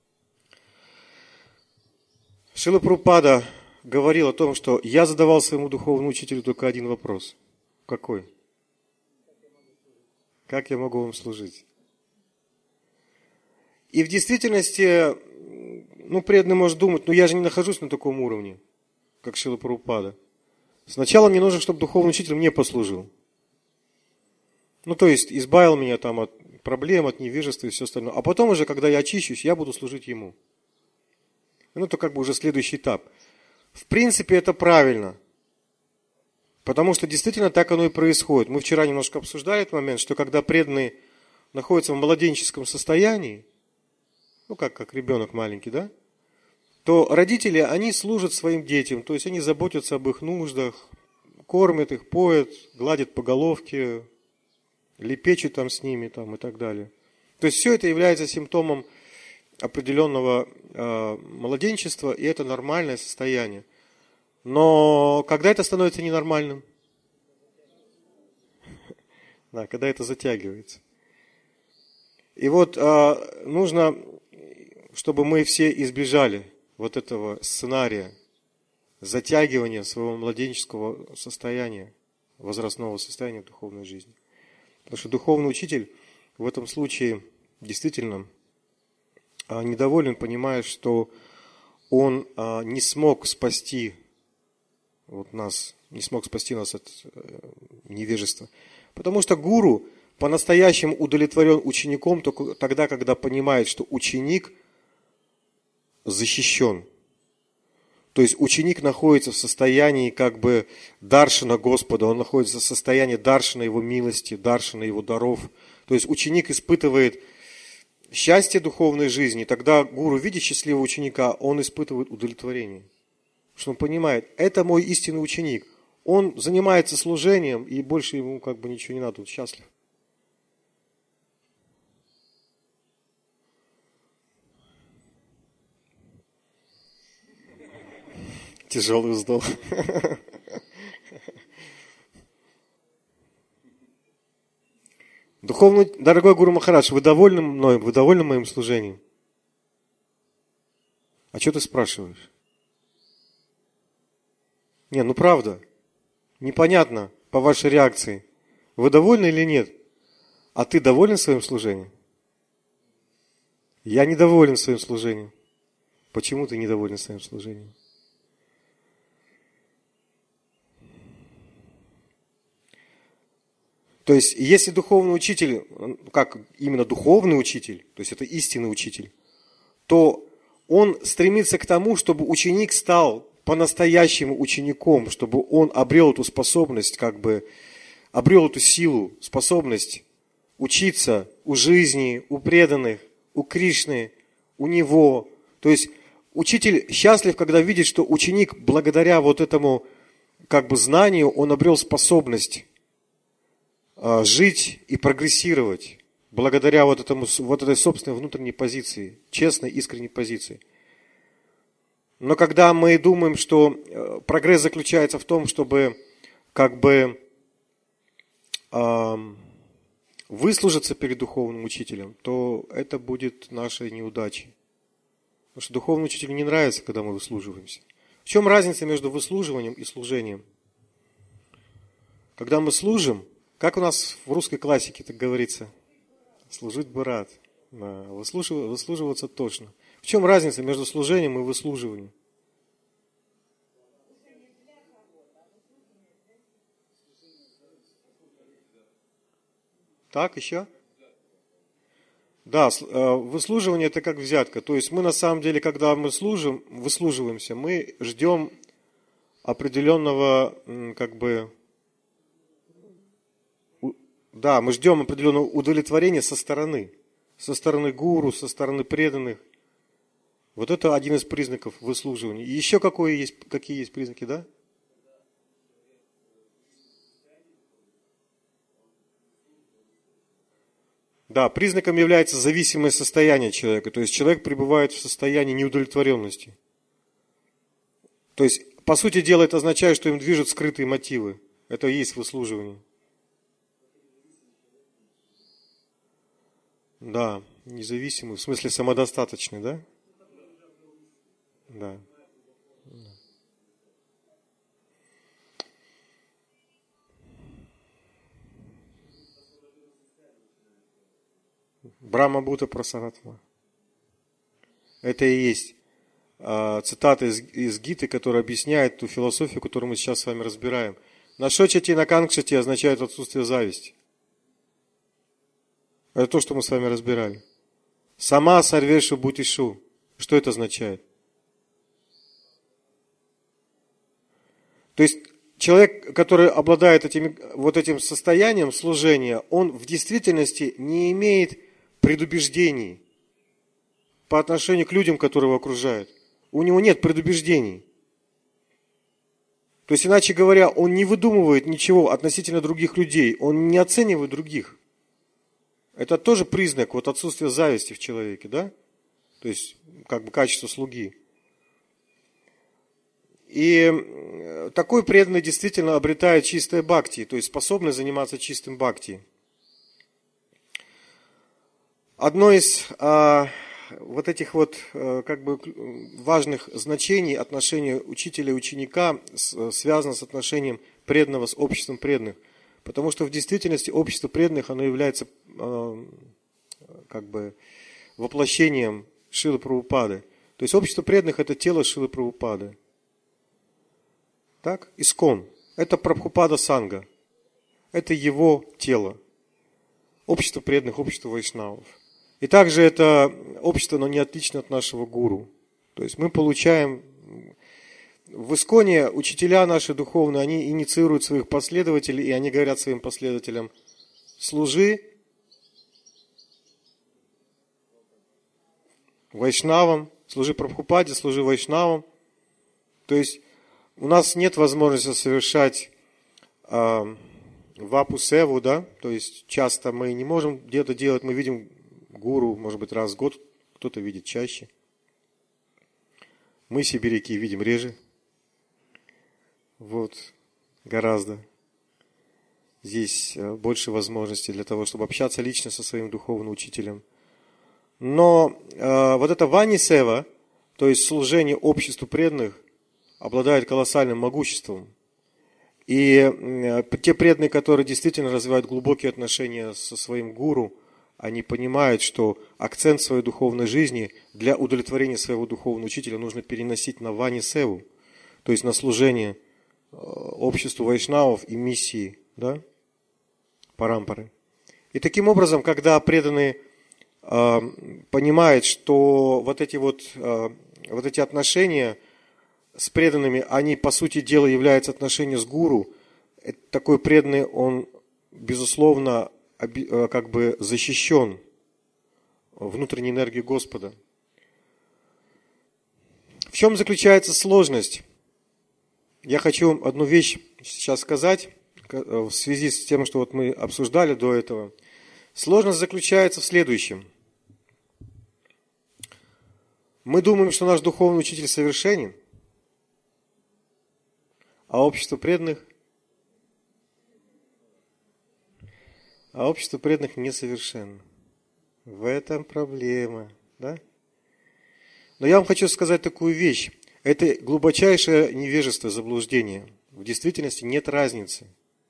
Шрила Прабхупада говорил о том, что я задавал своему духовному учителю только один вопрос. Какой? Как я могу вам служить? И в действительности, ну, преданный может думать, ну, я же не нахожусь на таком уровне, как Шрила Прабхупада. Сначала мне нужно, чтобы духовный учитель мне послужил. Ну, то есть, избавил меня там от проблем, от невежества и все остальное. А потом уже, когда я очищусь, я буду служить ему. Ну, это как бы уже следующий этап. В принципе, это правильно. Потому что действительно так оно и происходит. Мы вчера немножко обсуждали этот момент, что когда преданный находится в младенческом состоянии, ну как, как ребенок маленький, да, то родители, они служат своим детям, то есть они заботятся об их нуждах, кормят их, поят, гладят по головке, лепечут там с ними там, и так далее. То есть все это является симптомом определенного э, младенчества, и это нормальное состояние. Но когда это становится ненормальным? Да, когда это затягивается. И вот э, нужно, чтобы мы все избежали вот этого сценария затягивания своего младенческого состояния, возрастного состояния духовной жизни. Потому что духовный учитель в этом случае действительно э, недоволен, понимая, что он э, не смог спасти вот нас, не смог спасти нас от э, невежества. Потому что гуру по-настоящему удовлетворен учеником только тогда, когда понимает, что ученик защищен. То есть ученик находится в состоянии как бы даршана Господа, он находится в состоянии даршана Его милости, даршана Его даров. То есть ученик испытывает счастье духовной жизни, тогда гуру, видя счастливого ученика, он испытывает удовлетворение. Потому что он понимает, это мой истинный ученик. Он занимается служением, и больше ему как бы ничего не надо, он счастлив. Тяжелый вздох. Духовный, дорогой Гуру Махарадж, вы довольны мной, вы довольны моим служением? А что ты спрашиваешь? Не, ну правда. Непонятно по вашей реакции. Вы довольны или нет? А ты доволен своим служением? Я недоволен своим служением. Почему ты недоволен своим служением? То есть, если духовный учитель, как именно духовный учитель, то есть это истинный учитель, то он стремится к тому, чтобы ученик стал по-настоящему учеником, чтобы он обрел эту способность, как бы обрел эту силу, способность учиться у жизни, у преданных, у Кришны, у него. То есть учитель счастлив, когда видит, что ученик благодаря вот этому как бы знанию, он обрел способность а, жить и прогрессировать, благодаря вот, этому, вот этой собственной внутренней позиции, честной, искренней позиции. Но когда мы думаем, что прогресс заключается в том, чтобы как бы э, выслужиться перед духовным учителем, то это будет нашей неудачей. Потому что духовному учителю не нравится, когда мы выслуживаемся. В чем разница между выслуживанием и служением? Когда мы служим, как у нас в русской классике так говорится, служить бы рад, да, выслужив, выслуживаться точно. В чем разница между служением и выслуживанием? Так, еще? Да, выслуживание это как взятка. То есть мы на самом деле, когда мы служим, выслуживаемся, мы ждем определенного, как бы, да, мы ждем определенного удовлетворения со стороны, со стороны гуру, со стороны преданных. Вот это один из признаков выслуживания. И еще какое есть, какие есть признаки, да? Да, признаком является зависимое состояние человека. То есть человек пребывает в состоянии неудовлетворенности. То есть, по сути дела, это означает, что им движут скрытые мотивы. Это и есть выслуживание. Да, независимый, в смысле самодостаточный, да? Да. Брахма Бхута Прасаратма. Это и есть э, цитата из, из Гиты, которая объясняет ту философию, которую мы сейчас с вами разбираем. Нашочати наканкшати означает отсутствие зависти. Это то, что мы с вами разбирали. Сама сарвешу бутишу. Что это означает? То есть человек, который обладает этим, вот этим состоянием служения, он в действительности не имеет предубеждений по отношению к людям, которые его окружают. У него нет предубеждений. То есть, иначе говоря, он не выдумывает ничего относительно других людей, он не оценивает других. Это тоже признак вот отсутствия зависти в человеке, да? То есть, как бы качество слуги. И такой преданный действительно обретает чистое бхакти, то есть способный заниматься чистым бхакти. Одно из а, вот этих вот а, как бы важных значений отношения учителя и ученика с, связано с отношением преданного с обществом преданных. Потому что в действительности общество преданных, оно является а, как бы воплощением Шрилы Прабхупады. То есть общество преданных – это тело Шрилы Прабхупады. Так? Искон. Это Прабхупада Санга. Это его тело. Общество преданных, общество вайшнавов. И также это общество, но не отлично от нашего гуру. То есть мы получаем... В Исконе учителя наши духовные, они инициируют своих последователей, и они говорят своим последователям: служи вайшнавам, служи Прабхупаде, служи вайшнавам. То есть у нас нет возможности совершать э, вапу-севу, да, то есть часто мы не можем где-то делать, мы видим гуру, может быть, раз в год, кто-то видит чаще. Мы, сибиряки, видим реже. Вот, гораздо. Здесь больше возможностей для того, чтобы общаться лично со своим духовным учителем. Но э, вот это вани-сева, то есть служение обществу преданных, обладает колоссальным могуществом. И э, те преданные, которые действительно развивают глубокие отношения со своим гуру, они понимают, что акцент своей духовной жизни для удовлетворения своего духовного учителя нужно переносить на вани-севу, то есть на служение обществу вайшнавов и миссии, да, парампары. И таким образом, когда преданные э, понимают, что вот эти вот, э, вот эти отношения с преданными, они по сути дела являются отношения с гуру, такой преданный, он безусловно как бы защищен внутренней энергией Господа. В чем заключается сложность? Я хочу одну вещь сейчас сказать в связи с тем, что вот мы обсуждали до этого. Сложность заключается в следующем. Мы думаем, что наш духовный учитель совершенен, а общество преданных, а общество преданных несовершенно. В этом проблема, да? Но я вам хочу сказать такую вещь. Это глубочайшее невежество, заблуждение. В действительности нет разницы.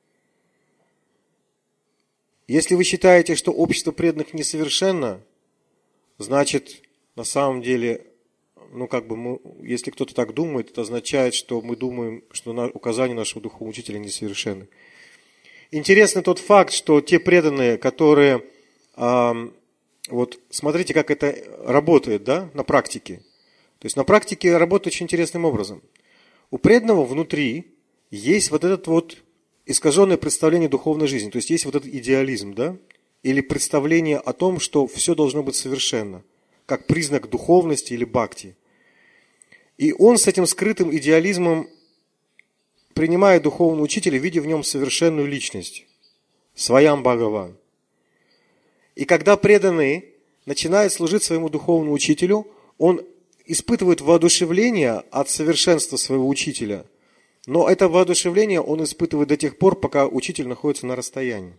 Если вы считаете, что общество преданных несовершенно, значит, на самом деле, ну как бы, мы, если кто-то так думает, это означает, что мы думаем, что на, указания нашего духовного учителя несовершенны. Интересный тот факт, что те преданные, которые, э, вот смотрите, как это работает, да, на практике. То есть на практике работает очень интересным образом. У преданного внутри есть вот этот вот искаженное представление духовной жизни, то есть есть вот этот идеализм, да, или представление о том, что все должно быть совершенно, как признак духовности или бхакти. И он с этим скрытым идеализмом принимает духовного учителя, видя в нем совершенную личность, Сваям Бхагаван. И когда преданный начинает служить своему духовному учителю, он испытывает воодушевление от совершенства своего учителя, но это воодушевление он испытывает до тех пор, пока учитель находится на расстоянии.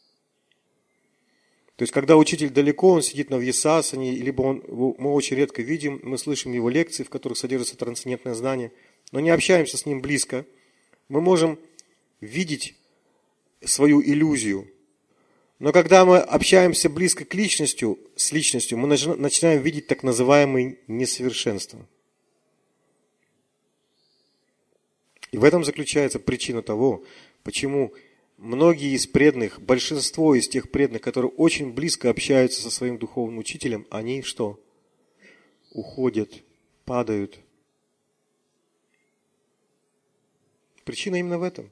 То есть, когда учитель далеко, он сидит на вьясасане, либо он, мы очень редко видим, мы слышим его лекции, в которых содержится трансцендентное знание, но не общаемся с ним близко, мы можем видеть свою иллюзию. Но когда мы общаемся близко к личностью, с личностью, мы начинаем видеть так называемые несовершенства. И в этом заключается причина того, почему многие из преданных, большинство из тех преданных, которые очень близко общаются со своим духовным учителем, они что? Уходят, падают. Причина именно в этом.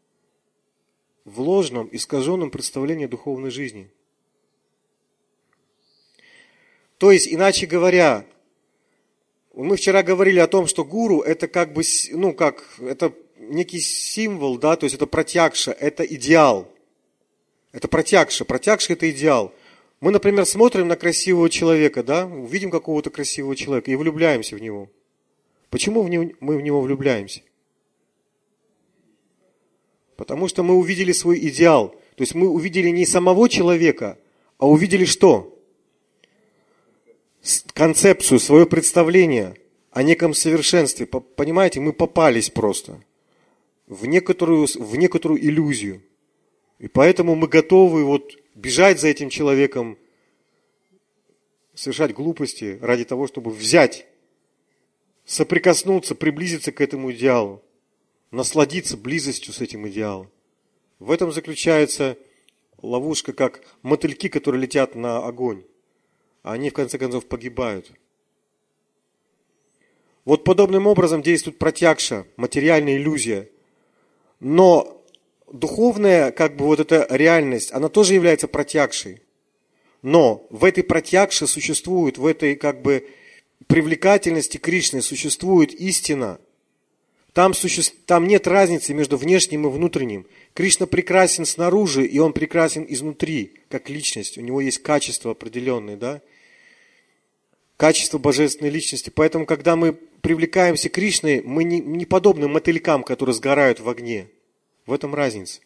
В ложном, искаженном представлении духовной жизни. То есть, иначе говоря, мы вчера говорили о том, что гуру это как бы, ну как, это некий символ, да, то есть это пратьякша, это идеал. Это пратьякша, пратьякша это идеал. Мы, например, смотрим на красивого человека, да, увидим какого-то красивого человека и влюбляемся в него. Почему в него, мы в него влюбляемся? Потому что мы увидели свой идеал. То есть мы увидели не самого человека, а увидели что? Концепцию, свое представление о неком совершенстве. Понимаете, мы попались просто в некоторую, в некоторую иллюзию. И поэтому мы готовы вот бежать за этим человеком, совершать глупости ради того, чтобы взять, соприкоснуться, приблизиться к этому идеалу, насладиться близостью с этим идеалом. В этом заключается ловушка, как мотыльки, которые летят на огонь. А они в конце концов погибают. Вот подобным образом действует пратьякша, материальная иллюзия. Но духовная, как бы вот эта реальность, она тоже является пратьякшей. Но в этой пратьякше существует, в этой как бы привлекательности Кришны существует истина. Там, суще... Там нет разницы между внешним и внутренним. Кришна прекрасен снаружи, и он прекрасен изнутри, как личность. У него есть качества определенные, да? Качество божественной личности. Поэтому, когда мы привлекаемся к Кришне, мы не, не подобны мотылькам, которые сгорают в огне. В этом разница.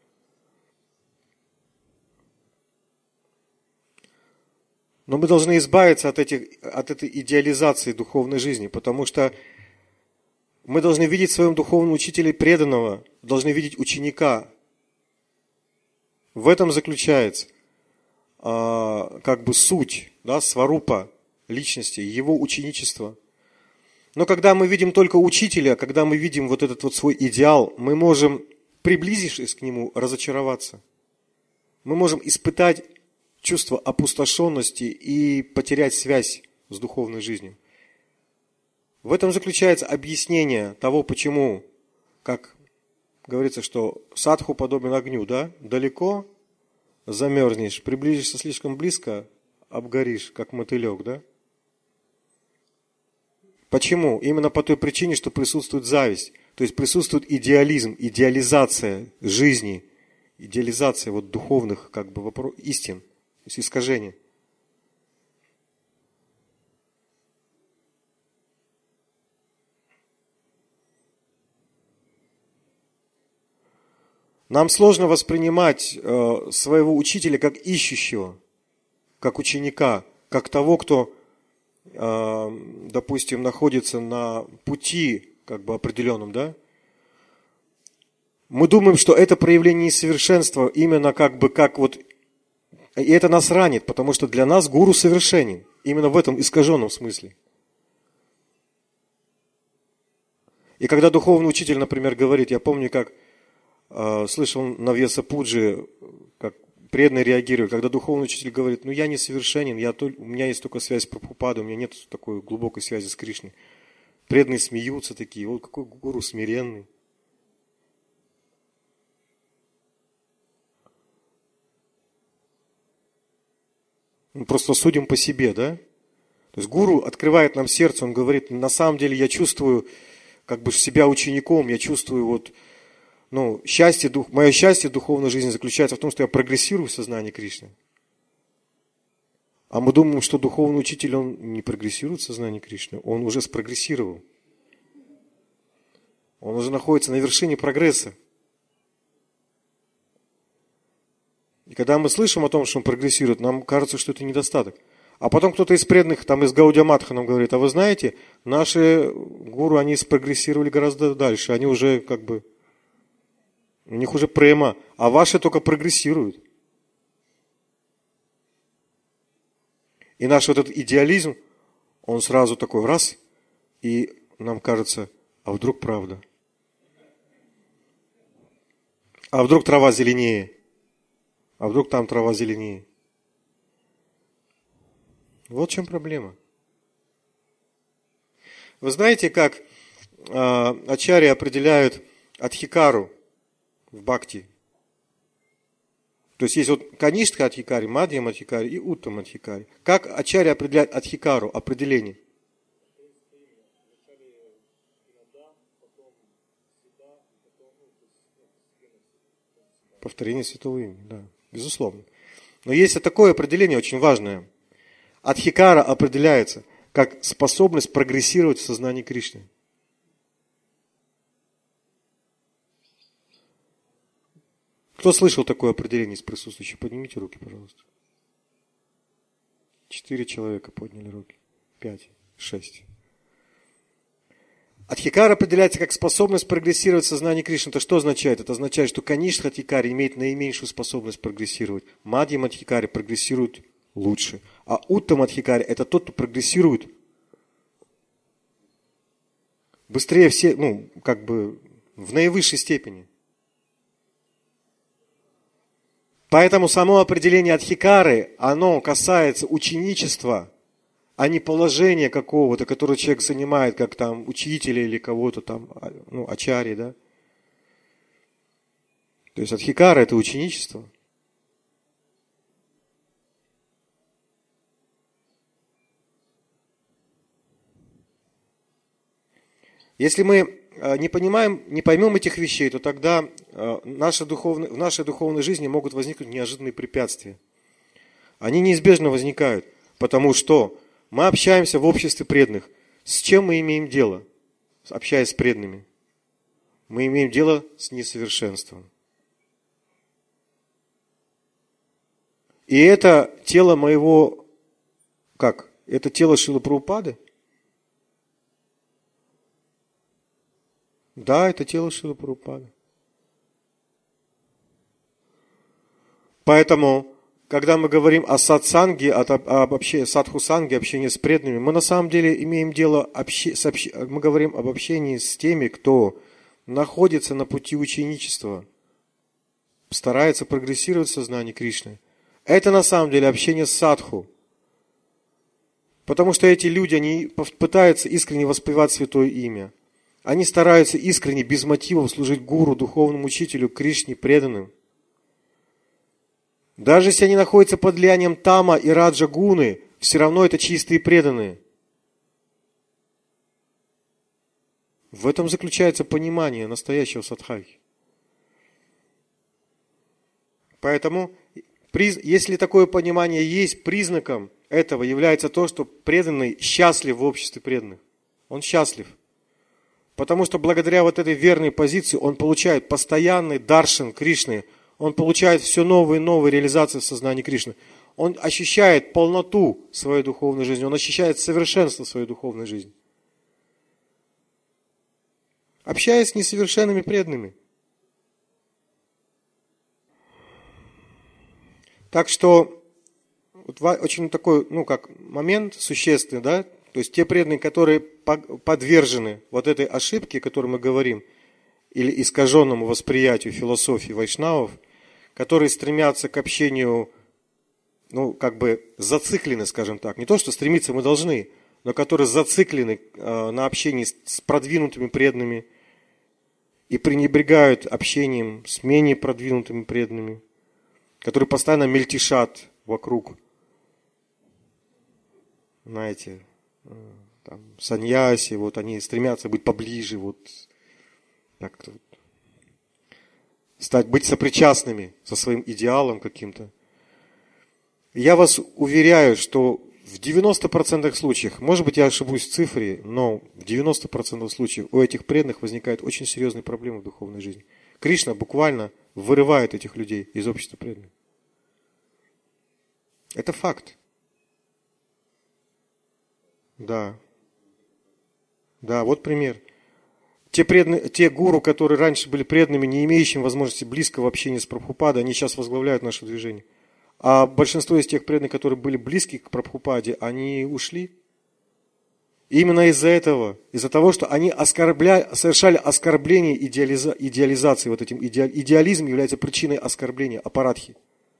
Но мы должны избавиться от, этих, от этой идеализации духовной жизни, потому что мы должны видеть в своем духовном учителе преданного, должны видеть ученика. В этом заключается а, как бы суть, да, сварупа личности, его ученичество. Но когда мы видим только учителя, когда мы видим вот этот вот свой идеал, мы можем, приблизившись к нему, разочароваться. Мы можем испытать чувство опустошенности и потерять связь с духовной жизнью. В этом заключается объяснение того, почему, как говорится, что садху подобен огню, да? Далеко замерзнешь, приблизишься слишком близко, обгоришь, как мотылек, да? Почему? Именно по той причине, что присутствует зависть. То есть присутствует идеализм, идеализация жизни, идеализация вот духовных как бы вопро- истин, то есть искажения. Нам сложно воспринимать э, своего учителя как ищущего, как ученика, как того, кто, э, допустим, находится на пути как бы определенном, да? Мы думаем, что это проявление несовершенства именно как бы как вот, и это нас ранит, потому что для нас гуру совершенен, именно в этом искаженном смысле. И когда духовный учитель, например, говорит, я помню, как слышал на Вьясапуджи, как преданные реагируют, когда духовный учитель говорит, ну я несовершенен, я, у меня есть только связь с Прабхупадой, у меня нет такой глубокой связи с Кришной. Преданные смеются такие, вот какой гуру смиренный. Мы просто судим по себе, да? То есть гуру открывает нам сердце, он говорит, на самом деле я чувствую как бы себя учеником, я чувствую вот Ну, счастье, дух, мое счастье в духовной жизни заключается в том, что я прогрессирую в сознании Кришны. А мы думаем, что духовный учитель, он не прогрессирует в сознании Кришны, он уже спрогрессировал. Он уже находится на вершине прогресса. И когда мы слышим о том, что он прогрессирует, нам кажется, что это недостаток. А потом кто-то из преданных, там из Гаудия Матха нам говорит, а вы знаете, наши гуру, они спрогрессировали гораздо дальше, они уже как бы... У них уже према, а ваши только прогрессируют. И наш вот этот идеализм, он сразу такой раз, и нам кажется, а вдруг правда? А вдруг трава зеленее? А вдруг там трава зеленее? Вот в чем проблема. Вы знаете, как э, ачарьи определяют адхикару в бхакти. То есть есть вот Каништха Адхикари, Мадьям Адхикари и Уттам Адхикари. Как Ачарья определяет Адхикару, определение? Повторение святого имени, да, безусловно. Но есть и такое определение очень важное. Адхикара определяется как способность прогрессировать в сознании Кришны. Кто слышал такое определение из присутствующих? Поднимите руки, пожалуйста. Четыре человека подняли руки. Пять, шесть. Адхикара определяется как способность прогрессировать в сознании Кришны. Это что означает? Это означает, что Каништха Адхикари имеет наименьшую способность прогрессировать. Мадьям Адхикари прогрессирует лучше. А Уттам Адхикари это тот, кто прогрессирует быстрее все, ну, как бы в наивысшей степени. Поэтому само определение Адхикары, оно касается ученичества, а не положения какого-то, которое человек занимает, как там учителя или кого-то там, ну, ачарьи, да. То есть Адхикара это ученичество. Если мы не понимаем, не поймем этих вещей, то тогда наша духовная, в нашей духовной жизни могут возникнуть неожиданные препятствия. Они неизбежно возникают, потому что мы общаемся в обществе преданных. С чем мы имеем дело, общаясь с преданными? Мы имеем дело с несовершенством. И это тело моего, как? Это тело Шрилы Прабхупады? Да, это тело Шрилы Прабхупады. Поэтому, когда мы говорим о сатсанге, об общении, садхусанге, общении с преданными, мы на самом деле имеем дело, обще, с общ, мы говорим об общении с теми, кто находится на пути ученичества, старается прогрессировать в сознании Кришны. Это на самом деле общение с садху. Потому что эти люди, они пытаются искренне воспевать святое имя. Они стараются искренне, без мотивов служить гуру, духовному учителю, Кришне, преданным. Даже если они находятся под влиянием тама и раджа гуны, все равно это чистые преданные. В этом заключается понимание настоящего садхаки. Поэтому, если такое понимание есть, признаком этого является то, что преданный счастлив в обществе преданных. Он счастлив. Потому что благодаря вот этой верной позиции он получает постоянный даршан Кришны, он получает все новые и новые реализации в сознании Кришны. Он ощущает полноту своей духовной жизни, он ощущает совершенство своей духовной жизни. Общаясь с несовершенными преданными. Так что вот очень такой, ну как момент существенный, да, то есть те преданные, которые подвержены вот этой ошибке, о которой мы говорим, или искаженному восприятию философии вайшнавов, которые стремятся к общению, ну, как бы зациклены, скажем так. Не то, что стремиться мы должны, но которые зациклены э, на общении с, с продвинутыми преданными и пренебрегают общением с менее продвинутыми преданными, которые постоянно мельтешат вокруг, знаете, там, саньяси, вот они стремятся быть поближе, вот, так-то, стать, быть сопричастными со своим идеалом каким-то. Я вас уверяю, что в девяноста процентах случаев, может быть, я ошибусь в цифре, но в девяноста процентах случаев у этих преданных возникают очень серьезные проблемы в духовной жизни. Кришна буквально вырывает этих людей из общества преданных. Это факт. Да. Да, вот пример. Те, преданные, те гуру, которые раньше были преданными, не имеющими возможности близкого общения с Прабхупадой, они сейчас возглавляют наше движение. А большинство из тех преданных, которые были близки к Прабхупаде, они ушли. И именно из-за этого, из-за того, что они оскорбля... совершали оскорбление идеализа... идеализации, вот этим иде... идеализм является причиной оскорбления, апаратхи.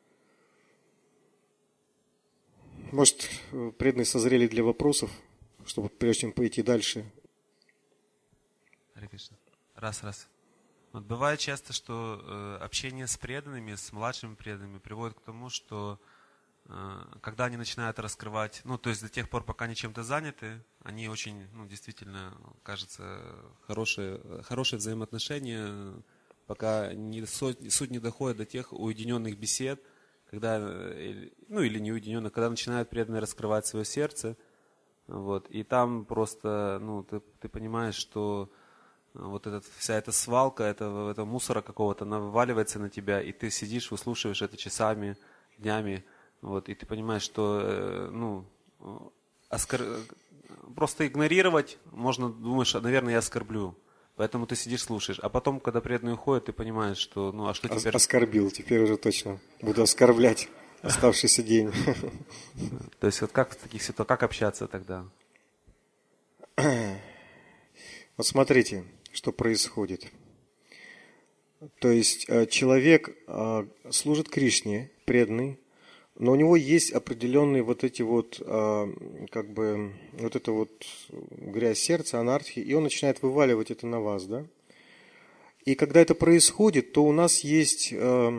Может, преданные созрели для вопросов, чтобы прежде чем пойти дальше. Раз, раз. Вот бывает часто, что э, общение с преданными, с младшими преданными приводит к тому, что э, когда они начинают раскрывать, ну, то есть до тех пор, пока они чем-то заняты, они очень, ну, действительно, кажется, хорошие, хорошие взаимоотношения, пока не, суть не доходит до тех уединенных бесед, когда, ну, или не уединенных, когда начинают преданные раскрывать свое сердце, вот, и там просто, ну, ты, ты понимаешь, что вот этот, вся эта свалка этого, этого мусора какого-то, она вываливается на тебя, и ты сидишь, выслушиваешь это часами, днями, вот, и ты понимаешь, что, ну, оскор... просто игнорировать можно, думаешь, наверное, я оскорблю. Поэтому ты сидишь, слушаешь. А потом, когда преданные уходят, ты понимаешь, что, ну, а что теперь? Оскорбил, теперь уже точно буду оскорблять оставшийся день. То есть, вот как в таких ситуациях, как общаться тогда? Вот смотрите, что происходит. То есть человек служит Кришне, преданный, но у него есть определенные вот эти вот, как бы, вот это вот грязь сердца, анархия, и он начинает вываливать это на вас, да? И когда это происходит, то у нас есть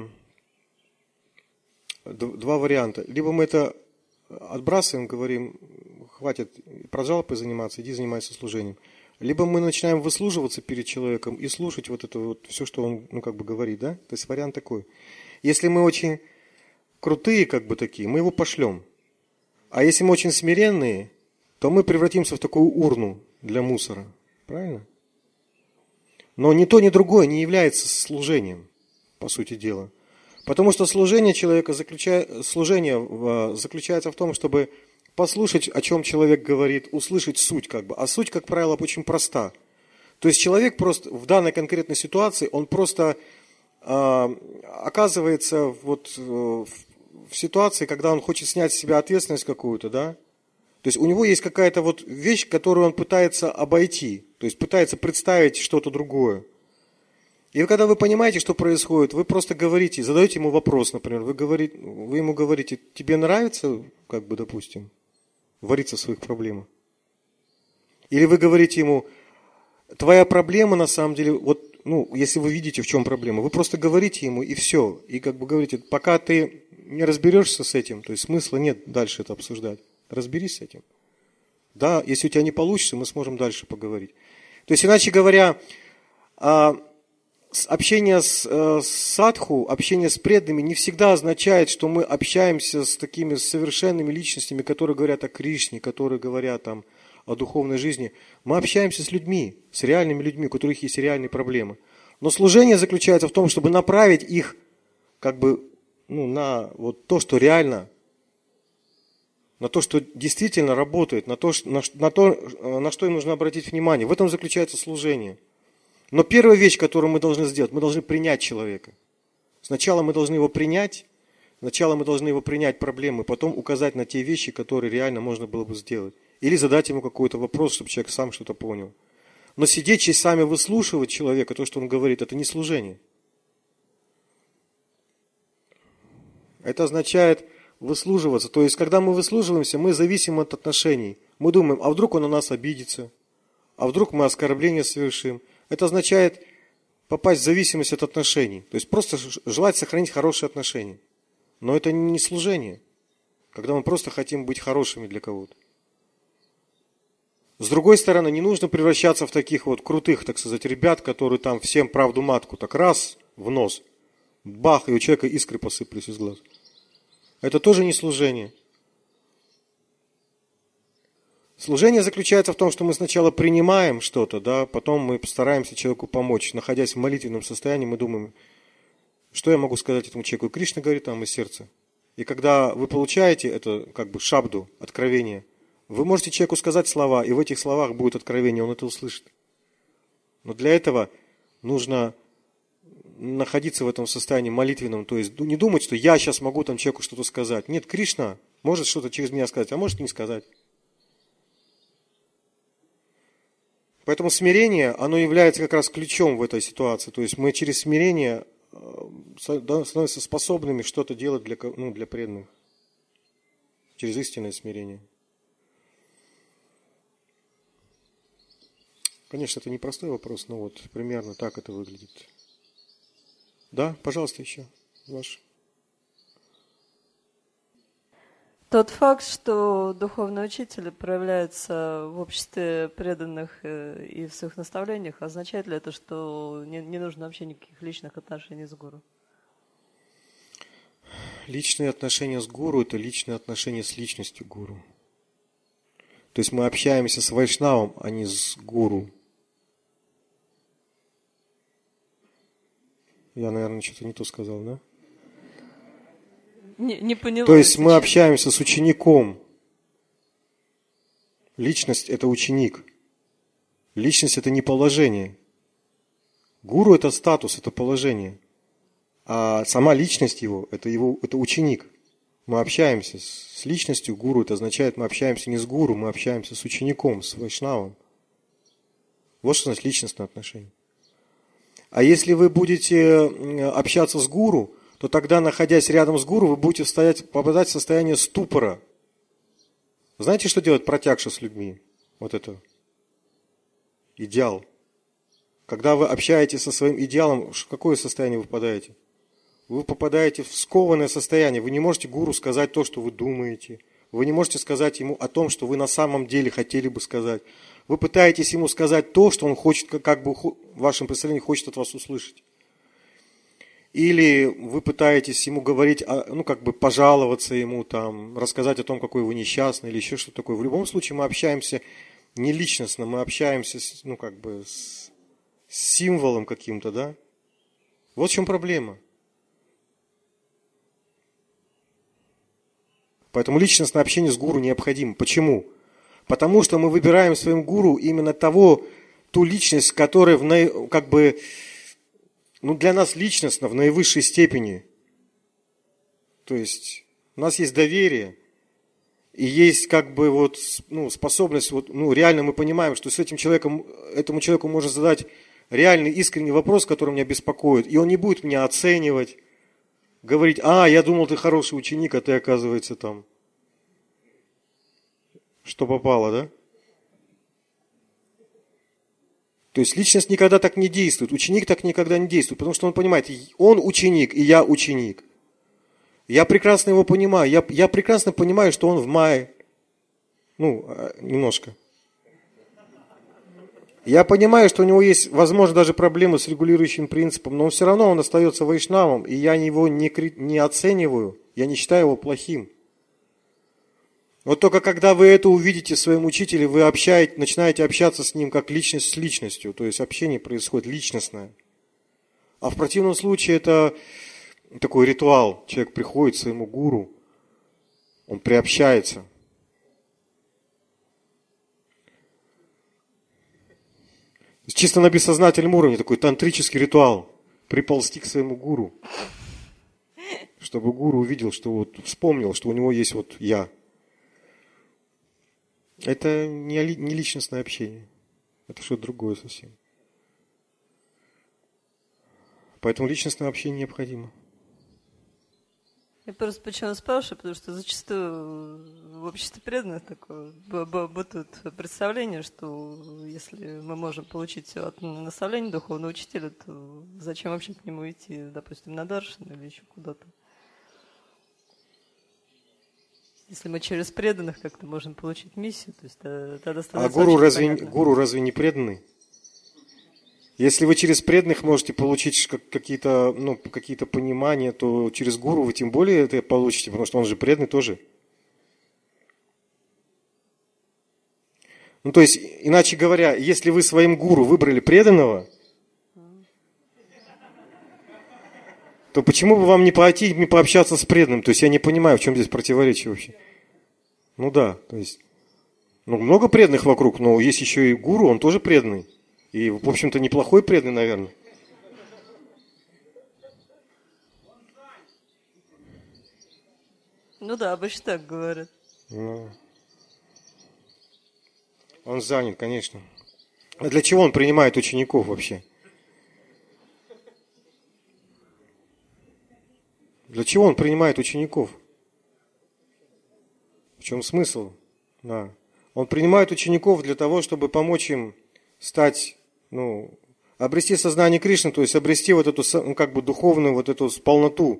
два варианта. Либо мы это отбрасываем, говорим, хватит про жалобы заниматься, иди занимайся служением. Либо мы начинаем выслуживаться перед человеком и слушать вот это вот все, что он, ну, как бы говорит, да? То есть вариант такой. Если мы очень крутые, как бы такие, мы его пошлем. А если мы очень смиренные, то мы превратимся в такую урну для мусора. Правильно? Но ни то, ни другое не является служением, по сути дела. Потому что служение человека заключает, служение заключается в том, чтобы послушать, о чем человек говорит, услышать суть, как бы. А суть, как правило, очень проста. То есть человек просто в данной конкретной ситуации, он просто э, оказывается вот, э, в ситуации, когда он хочет снять с себя ответственность какую-то, да. То есть у него есть какая-то вот вещь, которую он пытается обойти, то есть пытается представить что-то другое. И когда вы понимаете, что происходит, вы просто говорите, задаете ему вопрос, например, вы, говорите, вы ему говорите, тебе нравится, как бы, допустим, вариться в своих проблемах? Или вы говорите ему, твоя проблема на самом деле, вот, ну, если вы видите, в чем проблема, вы просто говорите ему и все. И как бы говорите, пока ты не разберешься с этим, то есть смысла нет дальше это обсуждать. Разберись с этим. Да, если у тебя не получится, мы сможем дальше поговорить. То есть, иначе говоря, общение с, с садху, общение с преданными не всегда означает, что мы общаемся с такими совершенными личностями, которые говорят о Кришне, которые говорят там, о духовной жизни. Мы общаемся с людьми, с реальными людьми, у которых есть реальные проблемы. Но служение заключается в том, чтобы направить их как бы, ну, на вот то, что реально, на то, что действительно работает, на то, на, на то, на что им нужно обратить внимание. В этом заключается служение. Но первая вещь, которую мы должны сделать, мы должны принять человека. Сначала мы должны его принять, сначала мы должны его принять проблемы, потом указать на те вещи, которые реально можно было бы сделать. Или задать ему какой-то вопрос, чтобы человек сам что-то понял. Но сидеть часами выслушивать человека, то, что он говорит, это не служение. Это означает выслуживаться. То есть, когда мы выслуживаемся, мы зависим от отношений. Мы думаем, а вдруг он на нас обидится? А вдруг мы оскорбление совершим? Это означает попасть в зависимость от отношений. То есть, просто желать сохранить хорошие отношения. Но это не служение. Когда мы просто хотим быть хорошими для кого-то. С другой стороны, не нужно превращаться в таких вот крутых, так сказать, ребят, которые там всем правду матку так раз в нос, бах, и у человека искры посыпались из глаз. Это тоже не служение. Служение заключается в том, что мы сначала принимаем что-то, да, потом мы постараемся человеку помочь. Находясь в молитвенном состоянии, мы думаем, что я могу сказать этому человеку. Кришна говорит там из сердца. И когда вы получаете это, как бы, шабду, откровение, вы можете человеку сказать слова, и в этих словах будет откровение, он это услышит. Но для этого нужно находиться в этом состоянии молитвенном, то есть не думать, что я сейчас могу там человеку что-то сказать. Нет, Кришна может что-то через меня сказать, а может и не сказать. Поэтому смирение, оно является как раз ключом в этой ситуации. То есть мы через смирение становимся способными что-то делать для, ну, для преданных. Через истинное смирение. Конечно, это непростой вопрос, но вот примерно так это выглядит. Да, пожалуйста, еще ваш. Тот факт, что духовный учитель проявляется в обществе преданных и в своих наставлениях, означает ли это, что не, не нужно вообще никаких личных отношений с гуру? Личные отношения с гуру – это личные отношения с личностью гуру. То есть мы общаемся с вайшнавом, а не с гуру. Я, наверное, что-то не то сказал, да? Не, не поняла. То есть мы общаемся с учеником. Личность – это ученик. Личность – это не положение. Гуру – это статус, это положение. А сама личность его – это его, это ученик. Мы общаемся с личностью гуру. Это означает, мы общаемся не с гуру, мы общаемся с учеником, с вайшнавом. Вот что значит личностные отношения. А если вы будете общаться с гуру, то тогда, находясь рядом с гуру, вы будете стоять, попадать в состояние ступора. Знаете, что делает протягша с людьми? Вот это. Идеал. Когда вы общаетесь со своим идеалом, в какое состояние вы попадаете? Вы попадаете в скованное состояние. Вы не можете гуру сказать то, что вы думаете. Вы не можете сказать ему о том, что вы на самом деле хотели бы сказать. Вы пытаетесь ему сказать то, что он хочет, как бы в вашем представлении хочет от вас услышать. Или вы пытаетесь ему говорить, ну, как бы пожаловаться ему, там, рассказать о том, какой вы несчастный, или еще что-то такое. В любом случае мы общаемся не личностно, мы общаемся, ну, как бы, с, с символом каким-то, да? Вот в чем проблема. Поэтому личностное общение с гуру необходимо. Почему? Потому что мы выбираем своим гуру именно того, ту личность, которая в наи, как бы, ну, для нас личностно в наивысшей степени. То есть у нас есть доверие и есть как бы вот, ну, способность, вот, ну, реально мы понимаем, что с этим человеком, этому человеку можно задать реальный искренний вопрос, который меня беспокоит, и он не будет меня оценивать, говорить: а, я думал, ты хороший ученик, а ты, оказывается, там, что попало, да? То есть личность никогда так не действует, ученик так никогда не действует, потому что он понимает, он ученик, и я ученик. Я прекрасно его понимаю, я, я прекрасно понимаю, что он в мае, ну, немножко. Я понимаю, что у него есть, возможно, даже проблемы с регулирующим принципом, но все равно он остается вайшнавом, и я его не, не оцениваю, я не считаю его плохим. Вот только когда вы это увидите в своем учителе, вы общаете, начинаете общаться с ним как личность с личностью, то есть общение происходит личностное. А в противном случае это такой ритуал. Человек приходит к своему гуру, он приобщается. Чисто на бессознательном уровне такой тантрический ритуал. Приползти к своему гуру. Чтобы гуру увидел, что вот вспомнил, что у него есть вот я. Это не, не личностное общение. Это что-то другое совсем. Поэтому личностное общение необходимо. Я просто почему спрашиваю, потому что зачастую в обществе преданных такое бытует представление, что если мы можем получить все от наставления духовного учителя, то зачем вообще к нему идти, допустим, на даршан или еще куда-то? Если мы через преданных как-то можем получить миссию, то есть тогда становится. А гуру разве, гуру разве не преданный? Если вы через преданных можете получить какие-то, ну, какие-то понимания, то через гуру вы тем более это получите, потому что он же преданный тоже. Ну, то есть, иначе говоря, если вы своим гуру выбрали преданного, то почему бы вам не пойти, не пообщаться с преданным? То есть я не понимаю, в чем здесь противоречие вообще. Ну да, то есть, ну, много преданных вокруг, но есть еще и гуру, он тоже преданный. И, в общем-то, неплохой преданный, наверное. Ну да, обычно так говорят. Ну, он занят, конечно. А для чего он принимает учеников вообще? Для чего он принимает учеников? В чем смысл? Да. Он принимает учеников для того, чтобы помочь им стать, ну, Обрести сознание Кришны, то есть обрести вот эту, ну, как бы духовную вот эту полноту.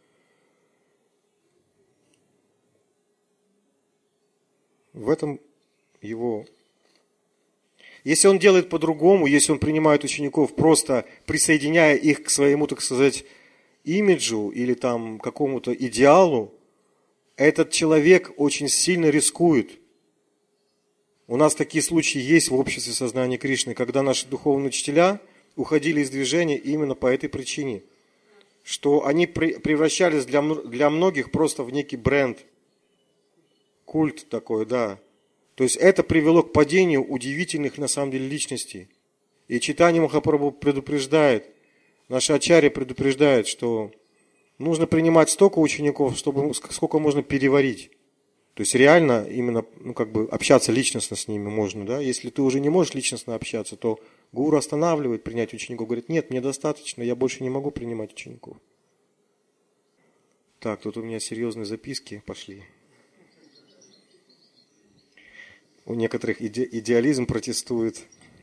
В этом его... Если он делает по-другому, если он принимает учеников, просто присоединяя их к своему, так сказать, имиджу или там какому-то идеалу, этот человек очень сильно рискует. У нас такие случаи есть в обществе сознания Кришны, когда наши духовные учителя уходили из движения именно по этой причине, что они превращались для, для многих просто в некий бренд, культ такой, да. То есть это привело к падению удивительных на самом деле личностей. И Чайтанья Махапрабху предупреждает, наши ачарьи предупреждают, что нужно принимать столько учеников, чтобы сколько можно переварить. То есть реально именно, ну, как бы общаться личностно с ними можно, да. Если ты уже не можешь личностно общаться, то гуру останавливает принять учеников, говорит: нет, мне достаточно, я больше не могу принимать учеников. Так, тут у меня серьезные записки пошли. У некоторых иде- идеализм протестует,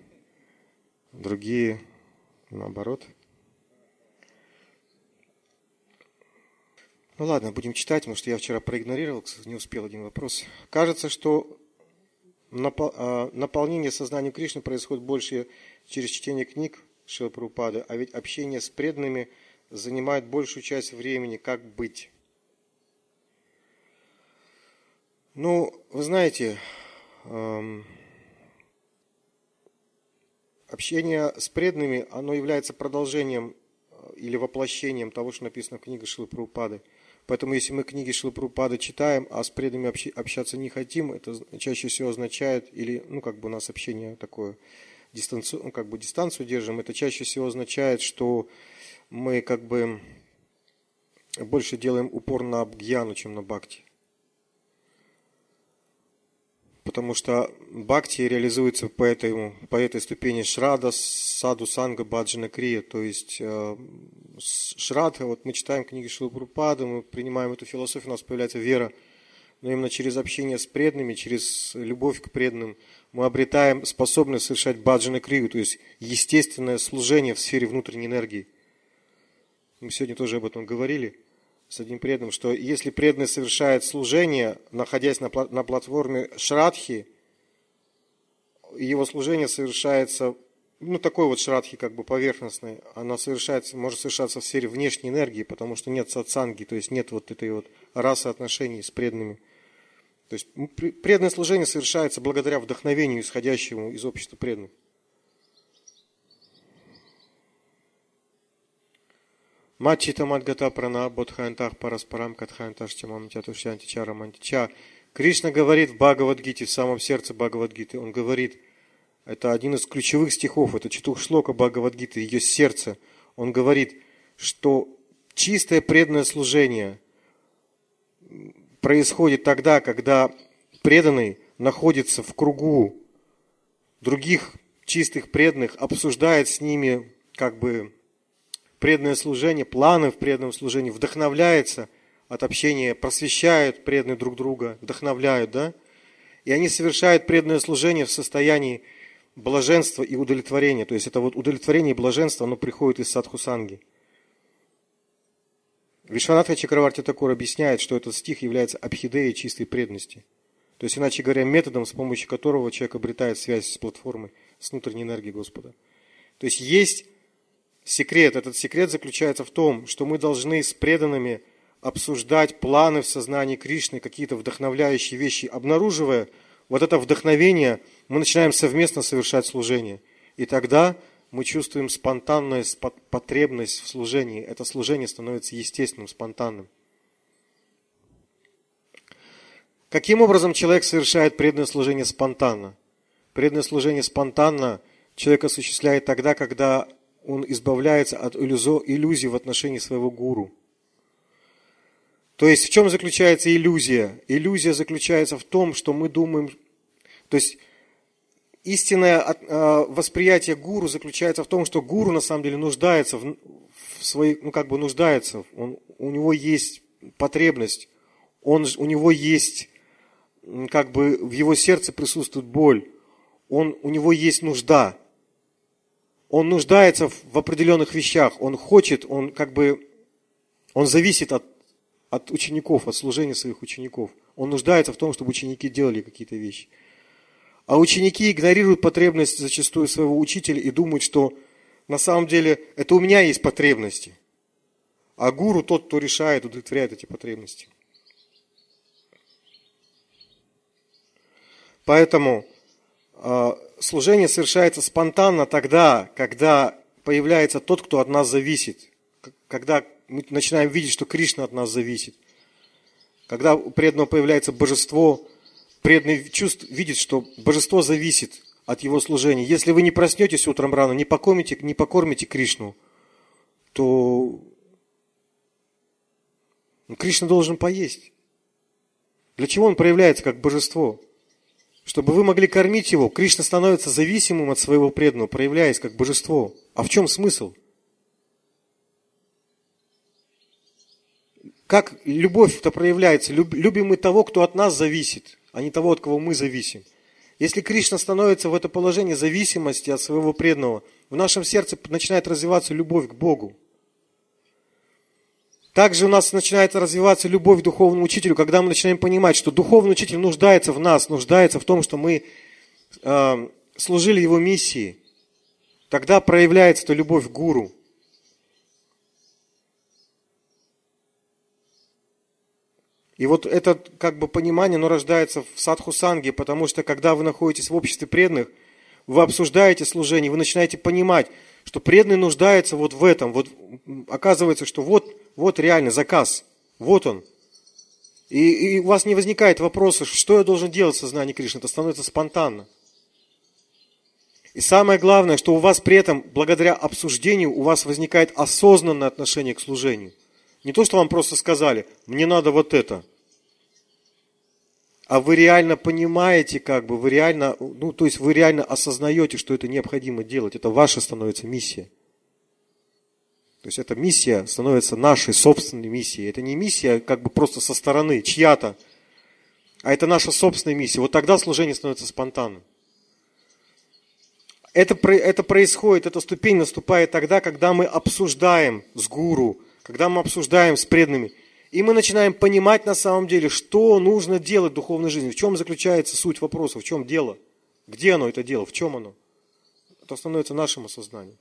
другие наоборот. Ну ладно, будем читать, потому что я вчера проигнорировал, не успел один вопрос. Кажется, что наполнение сознания Кришны происходит больше через чтение книг Шрилы Прабхупады, а ведь общение с преданными занимает большую часть времени. Как быть? Ну, вы знаете, общение с преданными, оно является продолжением или воплощением того, что написано в книге Шрилы Прабхупады. Поэтому если мы книги Шрилы Прабхупады читаем, а с преданными общаться не хотим, это чаще всего означает, или, ну, как бы у нас общение такое, дистанцию, ну, как бы дистанцию держим, это чаще всего означает, что мы как бы больше делаем упор на бхьяну, чем на бхакти. Потому что бхакти реализуется по этой, по этой ступени шрада, саду, санга, баджана, крия. То есть э, шрада, вот мы читаем книги Шрилы Прабхупады, мы принимаем эту философию, у нас появляется вера. Но именно через общение с преданными, через любовь к преданным мы обретаем способность совершать баджана крию, то есть естественное служение в сфере внутренней энергии. Мы сегодня тоже об этом говорили с одним преданным, что если преданный совершает служение, находясь на, на платформе шрадхи, его служение совершается, ну, такой вот шрадхи, как бы поверхностной, она совершается, может совершаться в сфере внешней энергии, потому что нет сатсанги, то есть нет вот этой вот расы отношений с преданными. То есть преданное служение совершается благодаря вдохновению, исходящему из общества преданных. Мачита Мадгата Прана Бодхаянтах Параспарам Катхаянташ Чамамтятушянтича Рамантича. Кришна говорит в Бхагавад-гите, в самом сердце Бхагавад-гиты, он говорит, это один из ключевых стихов, это Чатух-шлока Бхагавад-гиты, ее сердце. Он говорит, что чистое преданное служение происходит тогда, когда преданный находится в кругу других чистых преданных, обсуждает с ними как бы преданное служение, планы в преданном служении, вдохновляется от общения, просвещают преданные друг друга, вдохновляют, да? И они совершают преданное служение в состоянии блаженства и удовлетворения. То есть это вот удовлетворение и блаженство, оно приходит из садхусанги. Вишванатха Чакраварти Такур объясняет, что этот стих является абхидеей чистой преданности. То есть, иначе говоря, методом, с помощью которого человек обретает связь с платформой, с внутренней энергией Господа. То есть есть секрет. Этот секрет заключается в том, что мы должны с преданными обсуждать планы в сознании Кришны, какие-то вдохновляющие вещи. Обнаруживая вот это вдохновение, мы начинаем совместно совершать служение. И тогда мы чувствуем спонтанную потребность в служении. Это служение становится естественным, спонтанным. Каким образом человек совершает преданное служение спонтанно? Преданное служение спонтанно человек осуществляет тогда, когда он избавляется от иллюзий в отношении своего гуру. То есть в чем заключается иллюзия? Иллюзия заключается в том, что мы думаем, то есть истинное восприятие гуру заключается в том, что гуру на самом деле нуждается в, в своей, ну как бы нуждается, он, у него есть потребность, он, у него есть, как бы в его сердце присутствует боль, он, у него есть нужда. он нуждается в определенных вещах, он хочет, он как бы, он зависит от, от учеников, от служения своих учеников. Он нуждается в том, чтобы ученики делали какие-то вещи. А ученики игнорируют потребность зачастую своего учителя и думают, что на самом деле это у меня есть потребности. А гуру тот, кто решает, удовлетворяет эти потребности. Поэтому э, служение совершается спонтанно тогда, когда появляется тот, кто от нас зависит. Когда мы начинаем видеть, что Кришна от нас зависит. Когда у преданного появляется божество, преданный чувств видит, что божество зависит от его служения. Если вы не проснетесь утром рано, не покормите, не покормите Кришну, то Кришна должен поесть. Для чего он проявляется как божество? Чтобы вы могли кормить его. Кришна становится зависимым от своего преданного, проявляясь как божество. А в чем смысл? Как любовь-то проявляется? Любим мы того, кто от нас зависит, а не того, от кого мы зависим. Если Кришна становится в это положение зависимости от своего преданного, в нашем сердце начинает развиваться любовь к Богу. Также у нас начинает развиваться любовь к духовному учителю, когда мы начинаем понимать, что духовный учитель нуждается в нас, нуждается в том, что мы э, служили его миссии. Тогда проявляется эта любовь к гуру. И вот это как бы понимание, оно рождается в садху-санге, потому что когда вы находитесь в обществе преданных, вы обсуждаете служение, вы начинаете понимать, что преданный нуждается вот в этом. Вот оказывается, что вот, вот реально заказ, вот он. И, и у вас не возникает вопроса, что я должен делать в сознании Кришны, это становится спонтанно. И самое главное, что у вас при этом, благодаря обсуждению, у вас возникает осознанное отношение к служению. Не то, что вам просто сказали, мне надо вот это. А вы реально понимаете, как бы, вы реально, ну, то есть вы реально осознаете, что это необходимо делать. Это ваша становится миссия. То есть эта миссия становится нашей собственной миссией. Это не миссия как бы просто со стороны, чья-то, а это наша собственная миссия. Вот тогда служение становится спонтанным. Это, это происходит, эта ступень наступает тогда, когда мы обсуждаем с гуру, когда мы обсуждаем с преданными, и мы начинаем понимать на самом деле, что нужно делать в духовной жизни, в чем заключается суть вопроса, в чем дело, где оно это дело, в чем оно. Это становится нашим осознанием.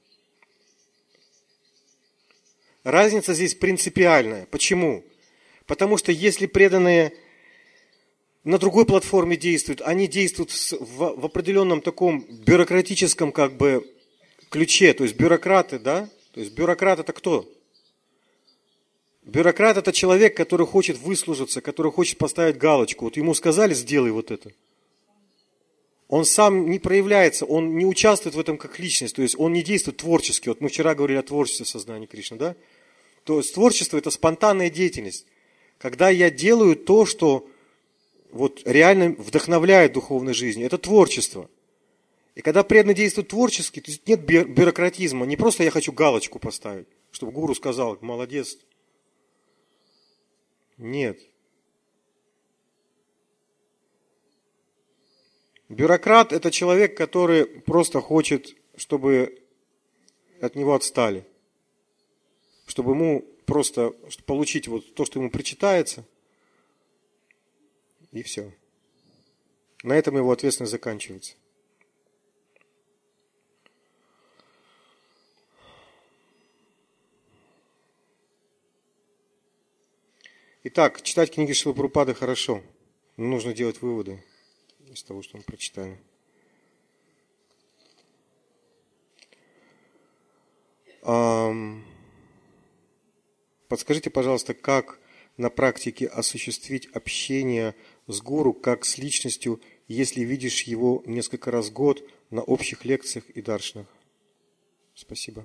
Разница здесь принципиальная. Почему? Потому что если преданные на другой платформе действуют, они действуют в, в определенном таком бюрократическом как бы ключе, то есть бюрократы, да? То есть бюрократ это кто? Бюрократ это человек, который хочет выслужиться, который хочет поставить галочку. Вот ему сказали, сделай вот это. Он сам не проявляется, он не участвует в этом как личность, то есть он не действует творчески. Вот мы вчера говорили о творчестве в сознании Кришны, да? То есть творчество это спонтанная деятельность. Когда я делаю то, что вот реально вдохновляет духовной жизни, это творчество. И когда преданно действует творчески, то есть нет бюрократизма, не просто я хочу галочку поставить, чтобы гуру сказал, молодец. Нет. Бюрократ – это человек, который просто хочет, чтобы от него отстали. Чтобы ему просто чтобы получить вот то, что ему причитается, и все. На этом его ответственность заканчивается. Итак, читать книги Шрилы Прабхупады хорошо, но нужно делать выводы из того, что мы прочитали. Подскажите, пожалуйста, как на практике осуществить общение с гуру, как с личностью, если видишь его несколько раз в год на общих лекциях и даршнах? Спасибо.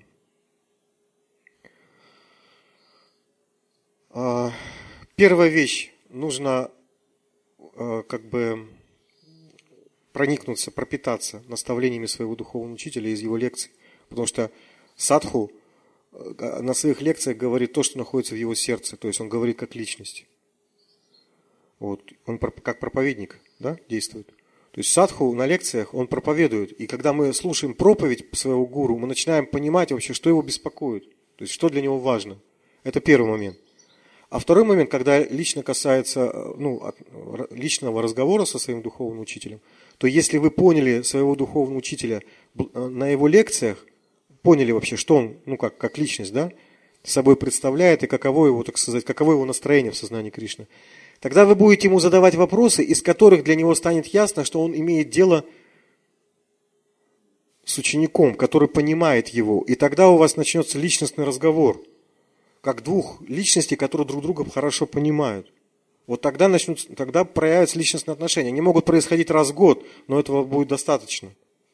Первая вещь. Нужно как бы проникнуться, пропитаться наставлениями своего духовного учителя из его лекций. Потому что садху на своих лекциях говорит то, что находится в его сердце. То есть он говорит как личность. Вот. Он как проповедник, да, действует. То есть садху на лекциях он проповедует. И когда мы слушаем проповедь своего гуру, мы начинаем понимать вообще, что его беспокоит. То есть что для него важно. Это первый момент. А второй момент, когда лично касается ну, личного разговора со своим духовным учителем, то если вы поняли своего духовного учителя на его лекциях, поняли вообще, что он, ну как, как личность, да, собой представляет и каково его, так сказать, каково его настроение в сознании Кришны, тогда вы будете ему задавать вопросы, из которых для него станет ясно, что он имеет дело с учеником, который понимает его. И тогда у вас начнется личностный разговор, как двух личностей, которые друг друга хорошо понимают. Вот тогда, начнут, тогда проявятся личностные отношения. Они могут происходить раз в год, но этого будет достаточно.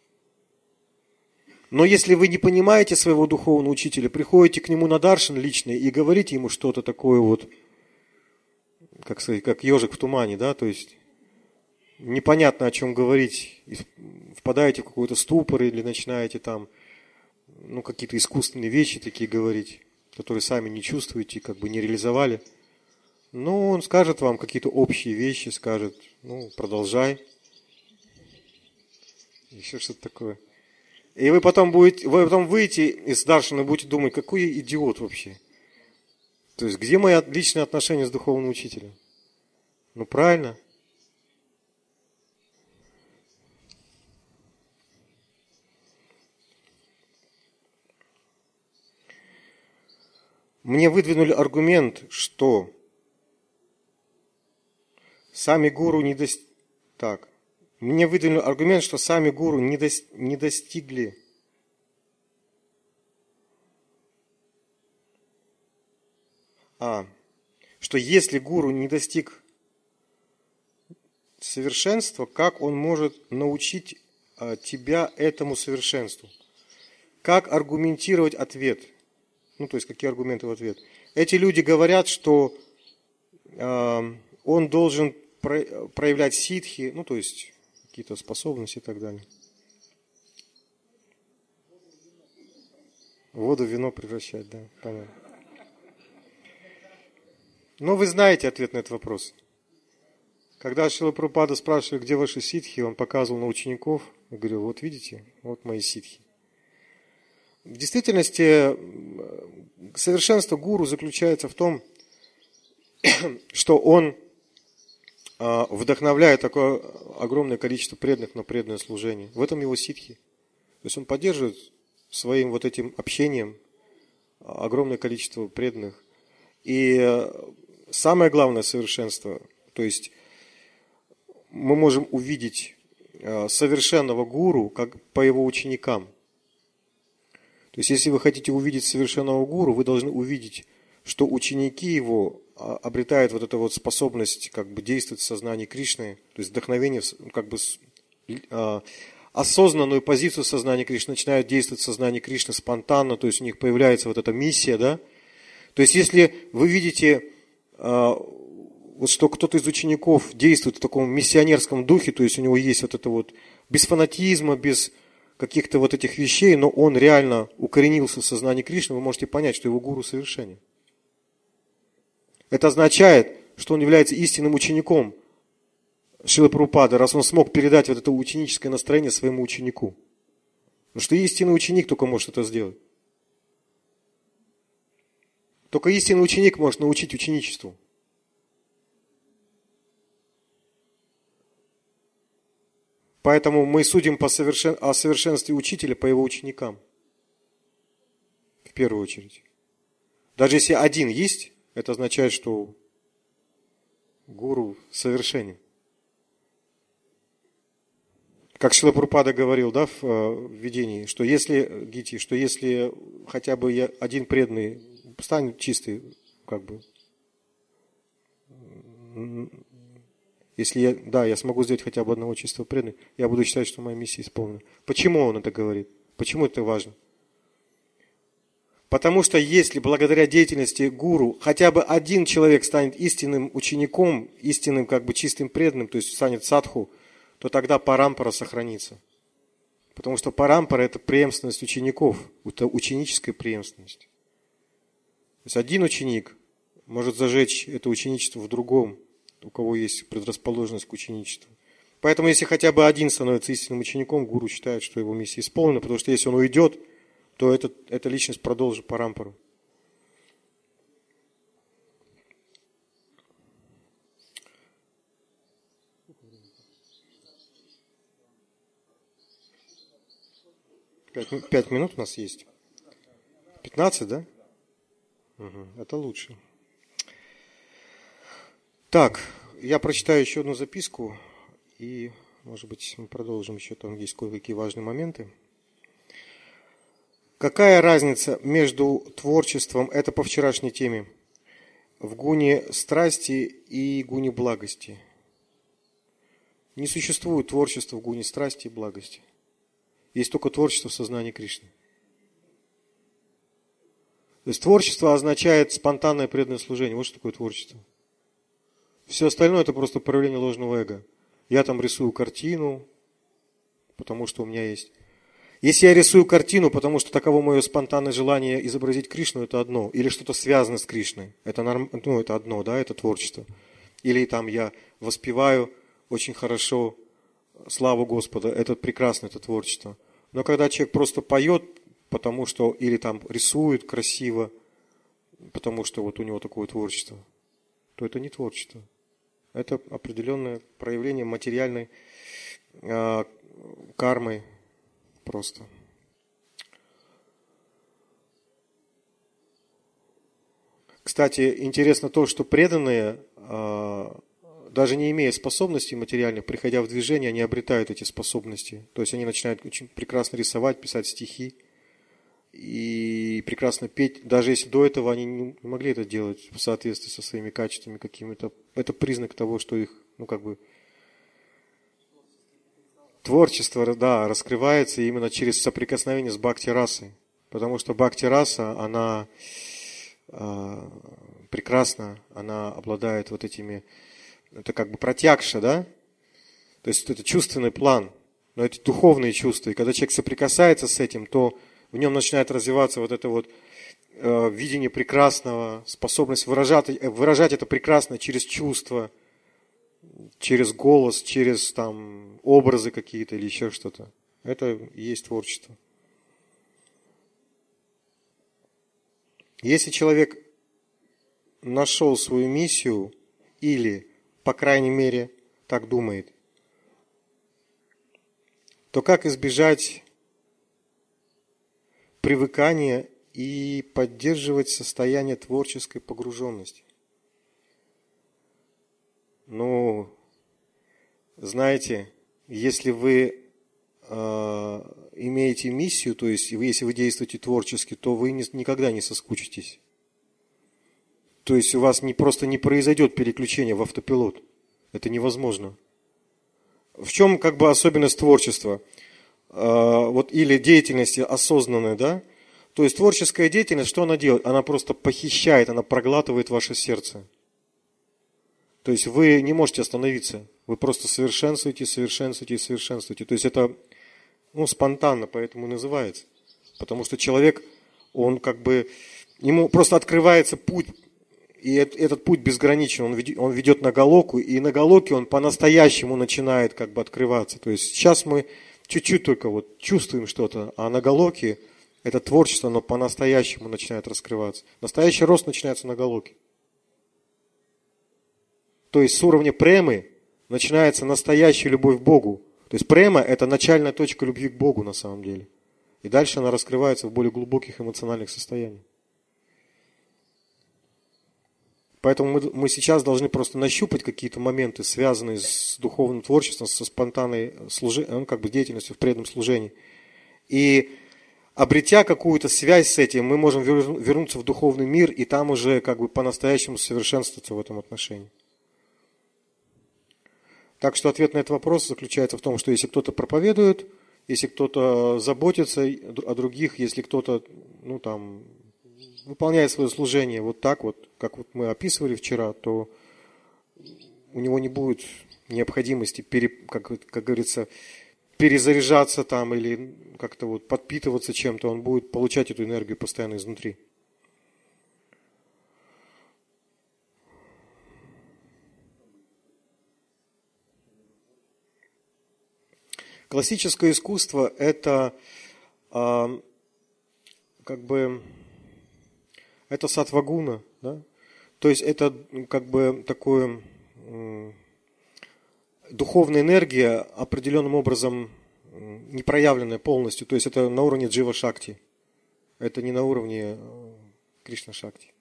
Но если вы не понимаете своего духовного учителя, приходите к нему на даршан личный и говорите ему что-то такое вот, как сказать, как ежик в тумане, да, то есть непонятно о чем говорить, впадаете в какой-то ступор или начинаете там, ну, какие-то искусственные вещи такие говорить, которые сами не чувствуете, как бы не реализовали. Ну, он скажет вам какие-то общие вещи, скажет, ну, продолжай. Еще что-то такое. И вы потом будете, вы потом выйдете из даршана и будете думать, какой я идиот вообще. То есть, где мои личные отношения с духовным учителем? Ну, правильно. Мне выдвинули аргумент, что сами гуру не достигли... Так. Мне выдвинули аргумент, что сами гуру не, дос... не достигли а, что если гуру не достиг совершенства, как он может научить а, тебя этому совершенству? Как аргументировать ответ? Ну, то есть, какие аргументы в ответ? Эти люди говорят, что э, он должен про, проявлять ситхи, ну, то есть, какие-то способности и так далее. Воду в вино превращать, да, понятно. Но вы знаете ответ на этот вопрос. Когда Шрила Прабхупада спрашивали, где ваши ситхи, он показывал на учеников и говорил, вот видите, вот мои ситхи. В действительности, совершенство гуру заключается в том, что он вдохновляет такое огромное количество преданных на преданное служение. В этом его ситхи. То есть он поддерживает своим вот этим общением огромное количество преданных. И самое главное совершенство, то есть мы можем увидеть совершенного гуру как по его ученикам. То есть, если вы хотите увидеть совершенного гуру, вы должны увидеть, что ученики его обретают вот эту вот способность как бы действовать в сознании Кришны, то есть вдохновение, как бы осознанную позицию сознания Кришны, начинают действовать в сознании Кришны спонтанно, то есть у них появляется вот эта миссия, да. То есть, если вы видите, вот что кто-то из учеников действует в таком миссионерском духе, то есть у него есть вот это вот без фанатизма, без каких-то вот этих вещей, но он реально укоренился в сознании Кришны, вы можете понять, что его гуру совершенен. Это означает, что он является истинным учеником Шрилы Прабхупады, раз он смог передать вот это ученическое настроение своему ученику. Потому что истинный ученик только может это сделать. Только истинный ученик может научить ученичеству. Поэтому мы судим по совершен... о совершенстве учителя по его ученикам. В первую очередь. Даже если один есть, это означает, что гуру совершенен. Как Шрила Прабхупада говорил, да, в видении, что если, Гити, что если хотя бы я, один преданный станет чистый, как бы, если я, да, я смогу сделать хотя бы одного чистого преданного, я буду считать, что моя миссия исполнена. Почему он это говорит? Почему это важно? Потому что если благодаря деятельности гуру хотя бы один человек станет истинным учеником, истинным как бы чистым преданным, то есть станет садху, то тогда парампара сохранится. Потому что парампара – это преемственность учеников, это ученическая преемственность. То есть один ученик может зажечь это ученичество в другом, у кого есть предрасположенность к ученичеству. Поэтому если хотя бы один становится истинным учеником, гуру считает, что его миссия исполнена, потому что если он уйдет, то этот, эта личность продолжит парампару. Пять, пять минут у нас есть. Пятнадцать, да? Угу, это лучше. Так, я прочитаю еще одну записку, и, может быть, мы продолжим еще, там есть кое-какие важные моменты. Какая разница между творчеством, это по вчерашней теме, в гуне страсти и гуне благости? Не существует творчества в гуне страсти и благости. Есть только творчество в сознании Кришны. То есть творчество означает спонтанное преданное служение. Вот что такое творчество. Все остальное это просто проявление ложного эго. Я там рисую картину, потому что у меня есть. Если я рисую картину, потому что таково мое спонтанное желание изобразить Кришну, это одно. Или что-то связано с Кришной. Это, норм... ну, это одно, да, это творчество. Или там я воспеваю очень хорошо славу Господа, это прекрасно, это творчество. Но когда человек просто поет, потому что, или там рисует красиво, потому что вот у него такое творчество, то это не творчество. Это определенное проявление материальной э, кармы просто. Кстати, интересно то, что преданные, э, даже не имея способностей материальных, приходя в движение, они обретают эти способности. То есть они начинают очень прекрасно рисовать, писать стихи и прекрасно петь. Даже если до этого они не могли это делать в соответствии со своими качествами какими-то. Это признак того, что их, ну как бы, творчество, да, раскрывается именно через соприкосновение с бхакти-расой. Потому что бхакти-раса, она э, прекрасна, она обладает вот этими... Это как бы протягша, да? То есть это чувственный план, но это духовные чувства. И когда человек соприкасается с этим, то в нем начинает развиваться вот это вот э, видение прекрасного, способность выражать, выражать это прекрасно через чувства, через голос, через там образы какие-то или еще что-то. Это и есть творчество. Если человек нашел свою миссию или по крайней мере, так думает, то как избежать привыкания и поддерживать состояние творческой погруженности? Ну, знаете, если вы э, имеете миссию, то есть если вы действуете творчески, то вы не, никогда не соскучитесь. То есть у вас не, просто не произойдет переключение в автопилот. Это невозможно. В чем как бы особенность творчества? Э, вот, или деятельности осознанной, да? То есть творческая деятельность, что она делает? Она просто похищает, она проглатывает ваше сердце. То есть вы не можете остановиться. Вы просто совершенствуете, совершенствуете, совершенствуете. То есть это ну, спонтанно, поэтому и называется. Потому что человек, он как бы, ему просто открывается путь. И этот путь безграничен, он ведет, он ведет на Галоку, и на Галоке он по-настоящему начинает как бы открываться. То есть сейчас мы чуть-чуть только вот чувствуем что-то, а на Галоке это творчество, оно по-настоящему начинает раскрываться. Настоящий рост начинается на Галоке. То есть с уровня премы начинается настоящая любовь к Богу. То есть према – это начальная точка любви к Богу на самом деле. И дальше она раскрывается в более глубоких эмоциональных состояниях. Поэтому мы, мы сейчас должны просто нащупать какие-то моменты, связанные с духовным творчеством, со спонтанной служи, ну, как бы деятельностью в преданном служении. И обретя какую-то связь с этим, мы можем вернуться в духовный мир и там уже как бы по-настоящему совершенствоваться в этом отношении. Так что ответ на этот вопрос заключается в том, что если кто-то проповедует, если кто-то заботится о других, если кто-то, ну там, выполняет свое служение вот так вот, как вот мы описывали вчера, то у него не будет необходимости, пере, как, как говорится, перезаряжаться там или как-то вот подпитываться чем-то, он будет получать эту энергию постоянно изнутри. Классическое искусство – это а, как бы это саттва-гуна, да? То есть это как бы такое м, духовная энергия, определенным образом м, не проявленная полностью. То есть это на уровне джива-шакти. Это не на уровне э, Кришна-шакти.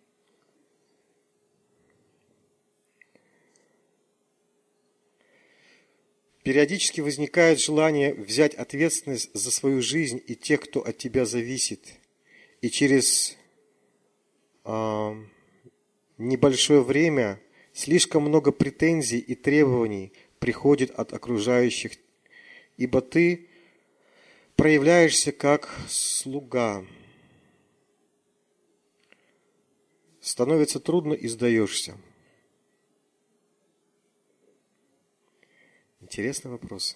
Периодически возникает желание взять ответственность за свою жизнь и тех, кто от тебя зависит. И через э, небольшое время слишком много претензий и требований приходит от окружающих, ибо ты проявляешься как слуга. Становится трудно и сдаешься. Интересный вопрос.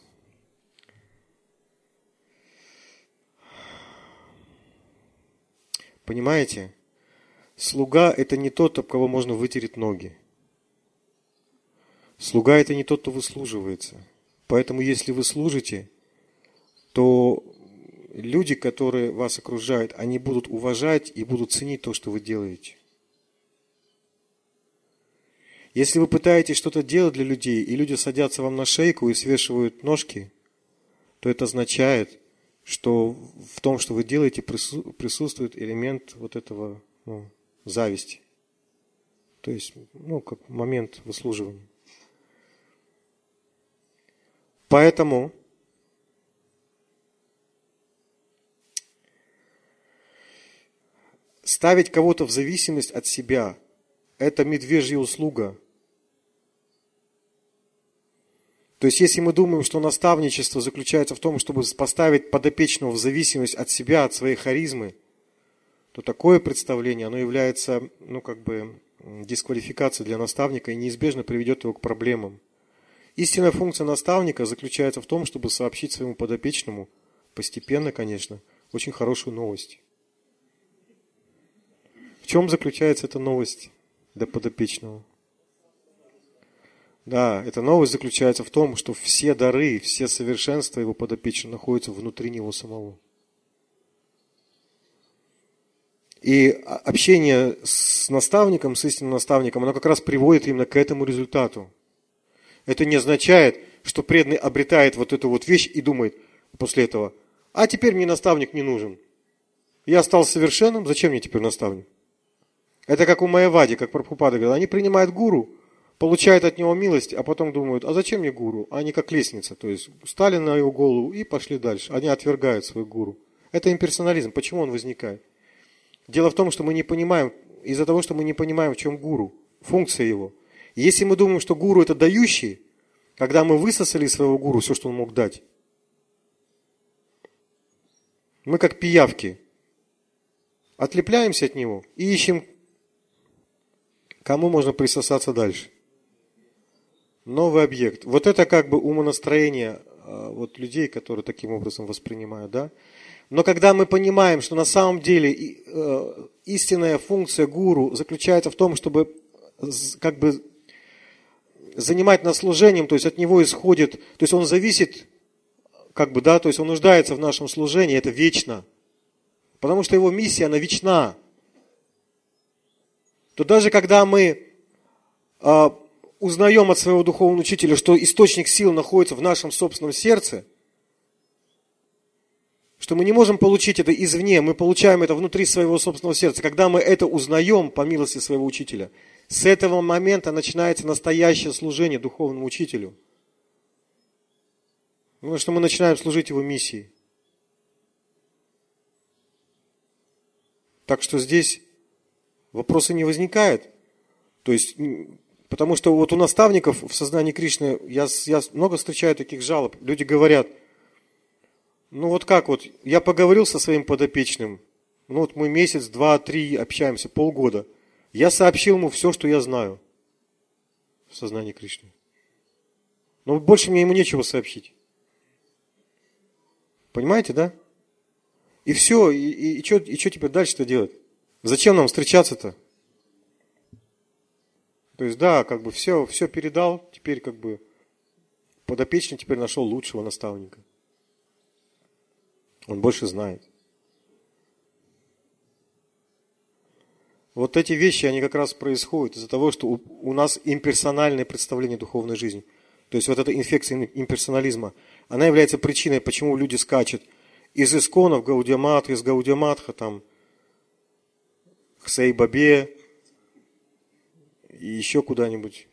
Понимаете? Слуга – это не тот, об кого можно вытереть ноги. Слуга – это не тот, кто выслуживается. Поэтому, если вы служите, то люди, которые вас окружают, они будут уважать и будут ценить то, что вы делаете. Если вы пытаетесь что-то делать для людей, и люди садятся вам на шейку и свешивают ножки, то это означает, что в том, что вы делаете, присутствует элемент вот этого, ну, зависти. То есть, ну, как момент выслуживания. Поэтому ставить кого-то в зависимость от себя – это медвежья услуга. То есть, если мы думаем, что наставничество заключается в том, чтобы поставить подопечного в зависимость от себя, от своей харизмы, то такое представление, оно является, ну, как бы, дисквалификацией для наставника и неизбежно приведет его к проблемам. Истинная функция наставника заключается в том, чтобы сообщить своему подопечному, постепенно, конечно, очень хорошую новость. В чем заключается эта новость для подопечного? Да, эта новость заключается в том, что все дары, все совершенства его подопечного находятся внутри него самого. И общение с наставником, с истинным наставником, оно как раз приводит именно к этому результату. Это не означает, что преданный обретает вот эту вот вещь и думает после этого: а теперь мне наставник не нужен. Я стал совершенным, зачем мне теперь наставник? Это как у Майявади, как Прабхупада говорил, они принимают гуру, получают от него милость, а потом думают: а зачем мне гуру? Они как лестница, то есть встали на его голову и пошли дальше. Они отвергают свою гуру. Это имперсонализм. Почему он возникает? Дело в том, что мы не понимаем, из-за того, что мы не понимаем, в чем гуру, функция его. Если мы думаем, что гуру это дающий, когда мы высосали из своего гуру все, что он мог дать, мы как пиявки отлепляемся от него и ищем, кому можно присосаться дальше. Новый объект. Вот это как бы умонастроение вот, людей, которые таким образом воспринимают, да? Но когда мы понимаем, что на самом деле истинная функция гуру заключается в том, чтобы как бы занимать нас служением, то есть от него исходит, то есть он зависит, как бы, да, то есть он нуждается в нашем служении, это вечно. Потому что его миссия, она вечна. То даже когда мы а, узнаем от своего духовного учителя, что источник сил находится в нашем собственном сердце, что мы не можем получить это извне, мы получаем это внутри своего собственного сердца. Когда мы это узнаем по милости своего учителя, с этого момента начинается настоящее служение духовному учителю. Потому что мы начинаем служить его миссии. Так что здесь вопроса не возникает. То есть, потому что вот у наставников в сознании Кришны, я, я много встречаю таких жалоб. Люди говорят: ну вот как вот, я поговорил со своим подопечным, ну вот мы месяц, два, три общаемся, полгода. Я сообщил ему все, что я знаю в сознании Кришны. Но больше мне ему нечего сообщить. Понимаете, да? И все, и, и, и что и что теперь дальше-то делать? Зачем нам встречаться-то? То есть, да, как бы все, все передал, теперь как бы подопечный теперь нашел лучшего наставника. Он больше знает. Вот эти вещи, они как раз происходят из-за того, что у, у нас имперсональное представление духовной жизни. То есть вот эта инфекция имперсонализма, она является причиной, почему люди скачут из исконов Гаудия-Матха, из Гаудия-Матха, там, к Саи-Бабе и еще куда-нибудь.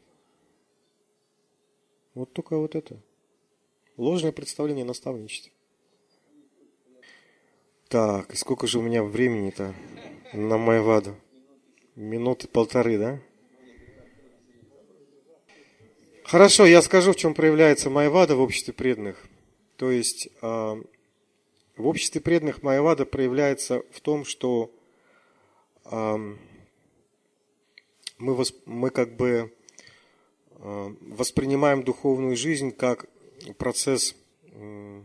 Вот только вот это. Ложное представление о наставничестве. Так, и сколько же у меня времени-то на Майяваду? Минуты полторы, да? Хорошо, я скажу, в чем проявляется Майявада в обществе преданных. То есть, э, в обществе преданных Майявада проявляется в том, что э, мы, восп, мы как бы э, воспринимаем духовную жизнь как процесс э,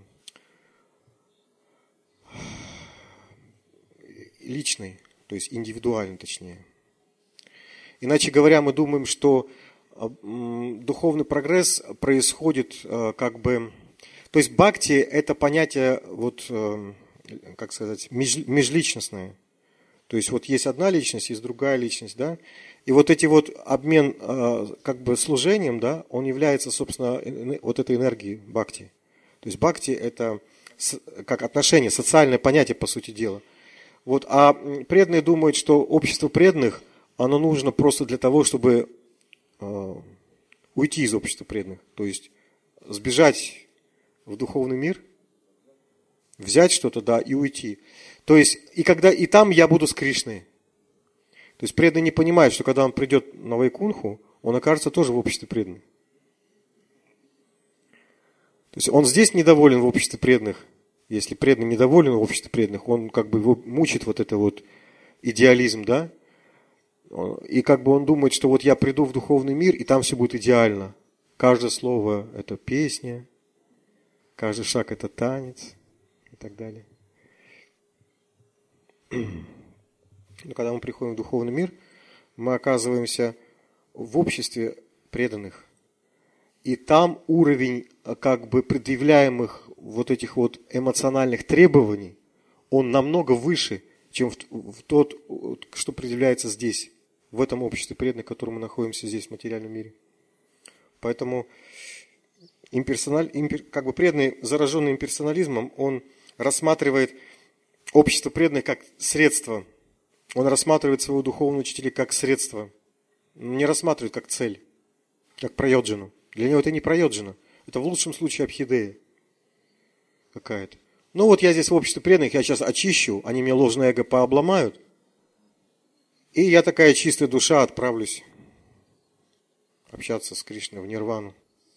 личный, то есть индивидуальный, точнее. Иначе говоря, мы думаем, что духовный прогресс происходит как бы... То есть бхакти – это понятие, вот, как сказать, межличностное. То есть вот есть одна личность, есть другая личность, да? И вот эти вот обмен как бы служением, да, он является, собственно, вот этой энергией бхакти. То есть бхакти – это как отношение, социальное понятие, по сути дела. Вот, а преданные думают, что общество преданных, оно нужно просто для того, чтобы э, уйти из общества преданных. То есть сбежать в духовный мир, взять что-то, да, и уйти. То есть, и когда и там я буду с Кришной. То есть преданный не понимает, что когда он придет на Вайкунху, он окажется тоже в обществе преданных. То есть он здесь недоволен в обществе преданных. Если преданный недоволен в обществе преданных, он как бы его мучит вот это вот идеализм, да? И как бы он думает, что вот я приду в духовный мир, и там все будет идеально. Каждое слово – это песня, каждый шаг – это танец и так далее. Но когда мы приходим в духовный мир, мы оказываемся в обществе преданных. И там уровень как бы предъявляемых вот этих вот эмоциональных требований, он намного выше, чем в, в тот, что предъявляется здесь, в этом обществе преданных, в котором мы находимся здесь, в материальном мире. Поэтому имперсональ, импер, как бы преданный, зараженный имперсонализмом, он рассматривает общество преданных как средство. Он рассматривает своего духовного учителя как средство. Он не рассматривает как цель, как прайоджану. Для него это не прайоджана. Это в лучшем случае абхидея какая-то. Ну вот я здесь в обществе преданных, я сейчас очищу, они мне ложное эго пообломают, и я такая чистая душа отправлюсь общаться с Кришной в нирвану.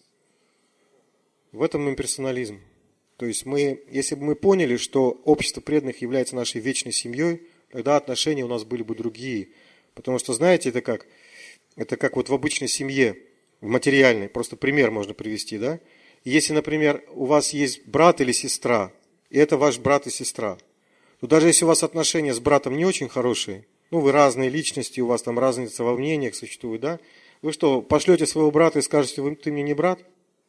В этом имперсонализм. То есть мы, если бы мы поняли, что общество преданных является нашей вечной семьей, тогда отношения у нас были бы другие. Потому что, знаете, это как? Это как вот в обычной семье, в материальной, просто пример можно привести, да? Если, например, у вас есть брат или сестра, и это ваш брат и сестра, то даже если у вас отношения с братом не очень хорошие, ну, вы разные личности, у вас там разница во мнениях существует, да? Вы что, пошлете своего брата и скажете, ты мне не брат?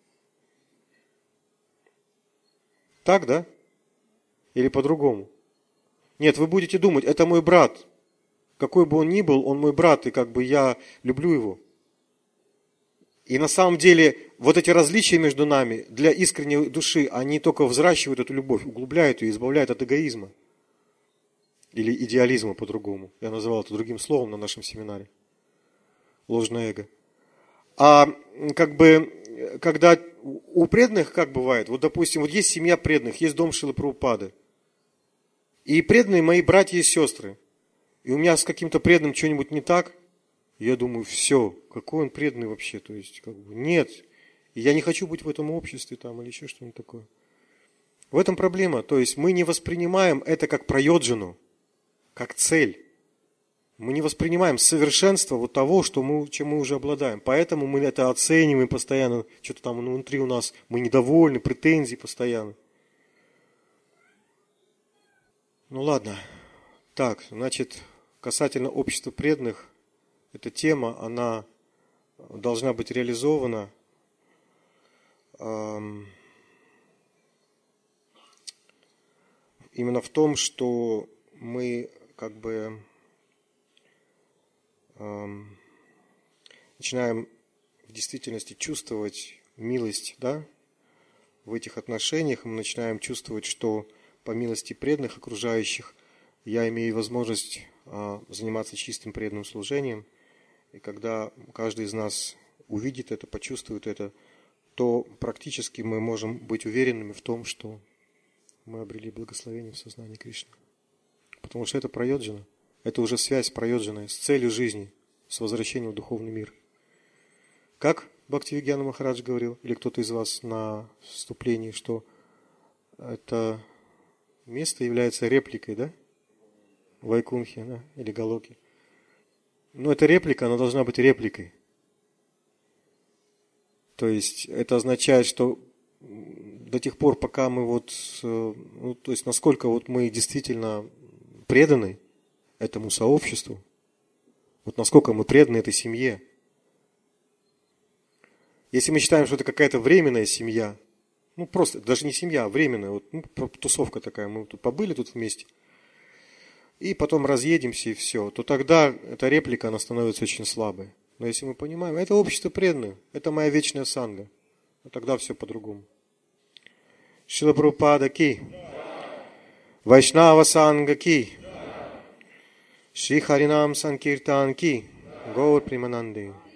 Так, да? Или по-другому? Нет, вы будете думать, это мой брат. Какой бы он ни был, он мой брат, и как бы я люблю его. И на самом деле вот эти различия между нами для искренней души, они только взращивают эту любовь, углубляют ее, избавляют от эгоизма. Или идеализма по-другому. Я называл это другим словом на нашем семинаре. Ложное эго. А как бы, когда у преданных как бывает, вот допустим, вот есть семья преданных, есть дом Шрилы Прабхупады. И преданные мои братья и сестры. И у меня с каким-то преданным что-нибудь не так, я думаю, все, какой он преданный вообще, то есть, как бы, нет, я не хочу быть в этом обществе там или еще что-нибудь такое. В этом проблема, то есть мы не воспринимаем это как прайоджану, как цель. Мы не воспринимаем совершенство вот того, что мы, чем мы уже обладаем. Поэтому мы это оцениваем постоянно, что-то там внутри у нас, мы недовольны, претензии постоянно. Ну ладно, так, значит, касательно общества преданных, эта тема, она должна быть реализована. именно в том, что мы как бы э, начинаем в действительности чувствовать милость, да, в этих отношениях. Мы начинаем чувствовать, что по милости преданных окружающих я имею возможность э, заниматься чистым преданным служением. И когда каждый из нас увидит это, почувствует это, то практически мы можем быть уверенными в том, что мы обрели благословение в сознании Кришны. Потому что это прайоджана, это уже связь прайоджана с целью жизни, с возвращением в духовный мир. Как Бхактивигьяна Махарадж говорил, или кто-то из вас на вступлении, что это место является репликой, да? Вайкунхи, да? Или Галоки. Но эта реплика, она должна быть репликой. То есть это означает, что до тех пор, пока мы вот, ну, то есть насколько вот мы действительно преданы этому сообществу, вот насколько мы преданы этой семье. Если мы считаем, что это какая-то временная семья, ну просто, даже не семья, а временная, вот, ну, тусовка такая, мы тут побыли тут вместе, и потом разъедемся и все, то тогда эта реплика, она становится очень слабой. Но если мы понимаем, это общество преданных, это моя вечная санга, тогда все по-другому. Шрила Прабхупада ки, Вайшнава санга ки, Шри Харинам Санкиртан ки, Гаур Примананде.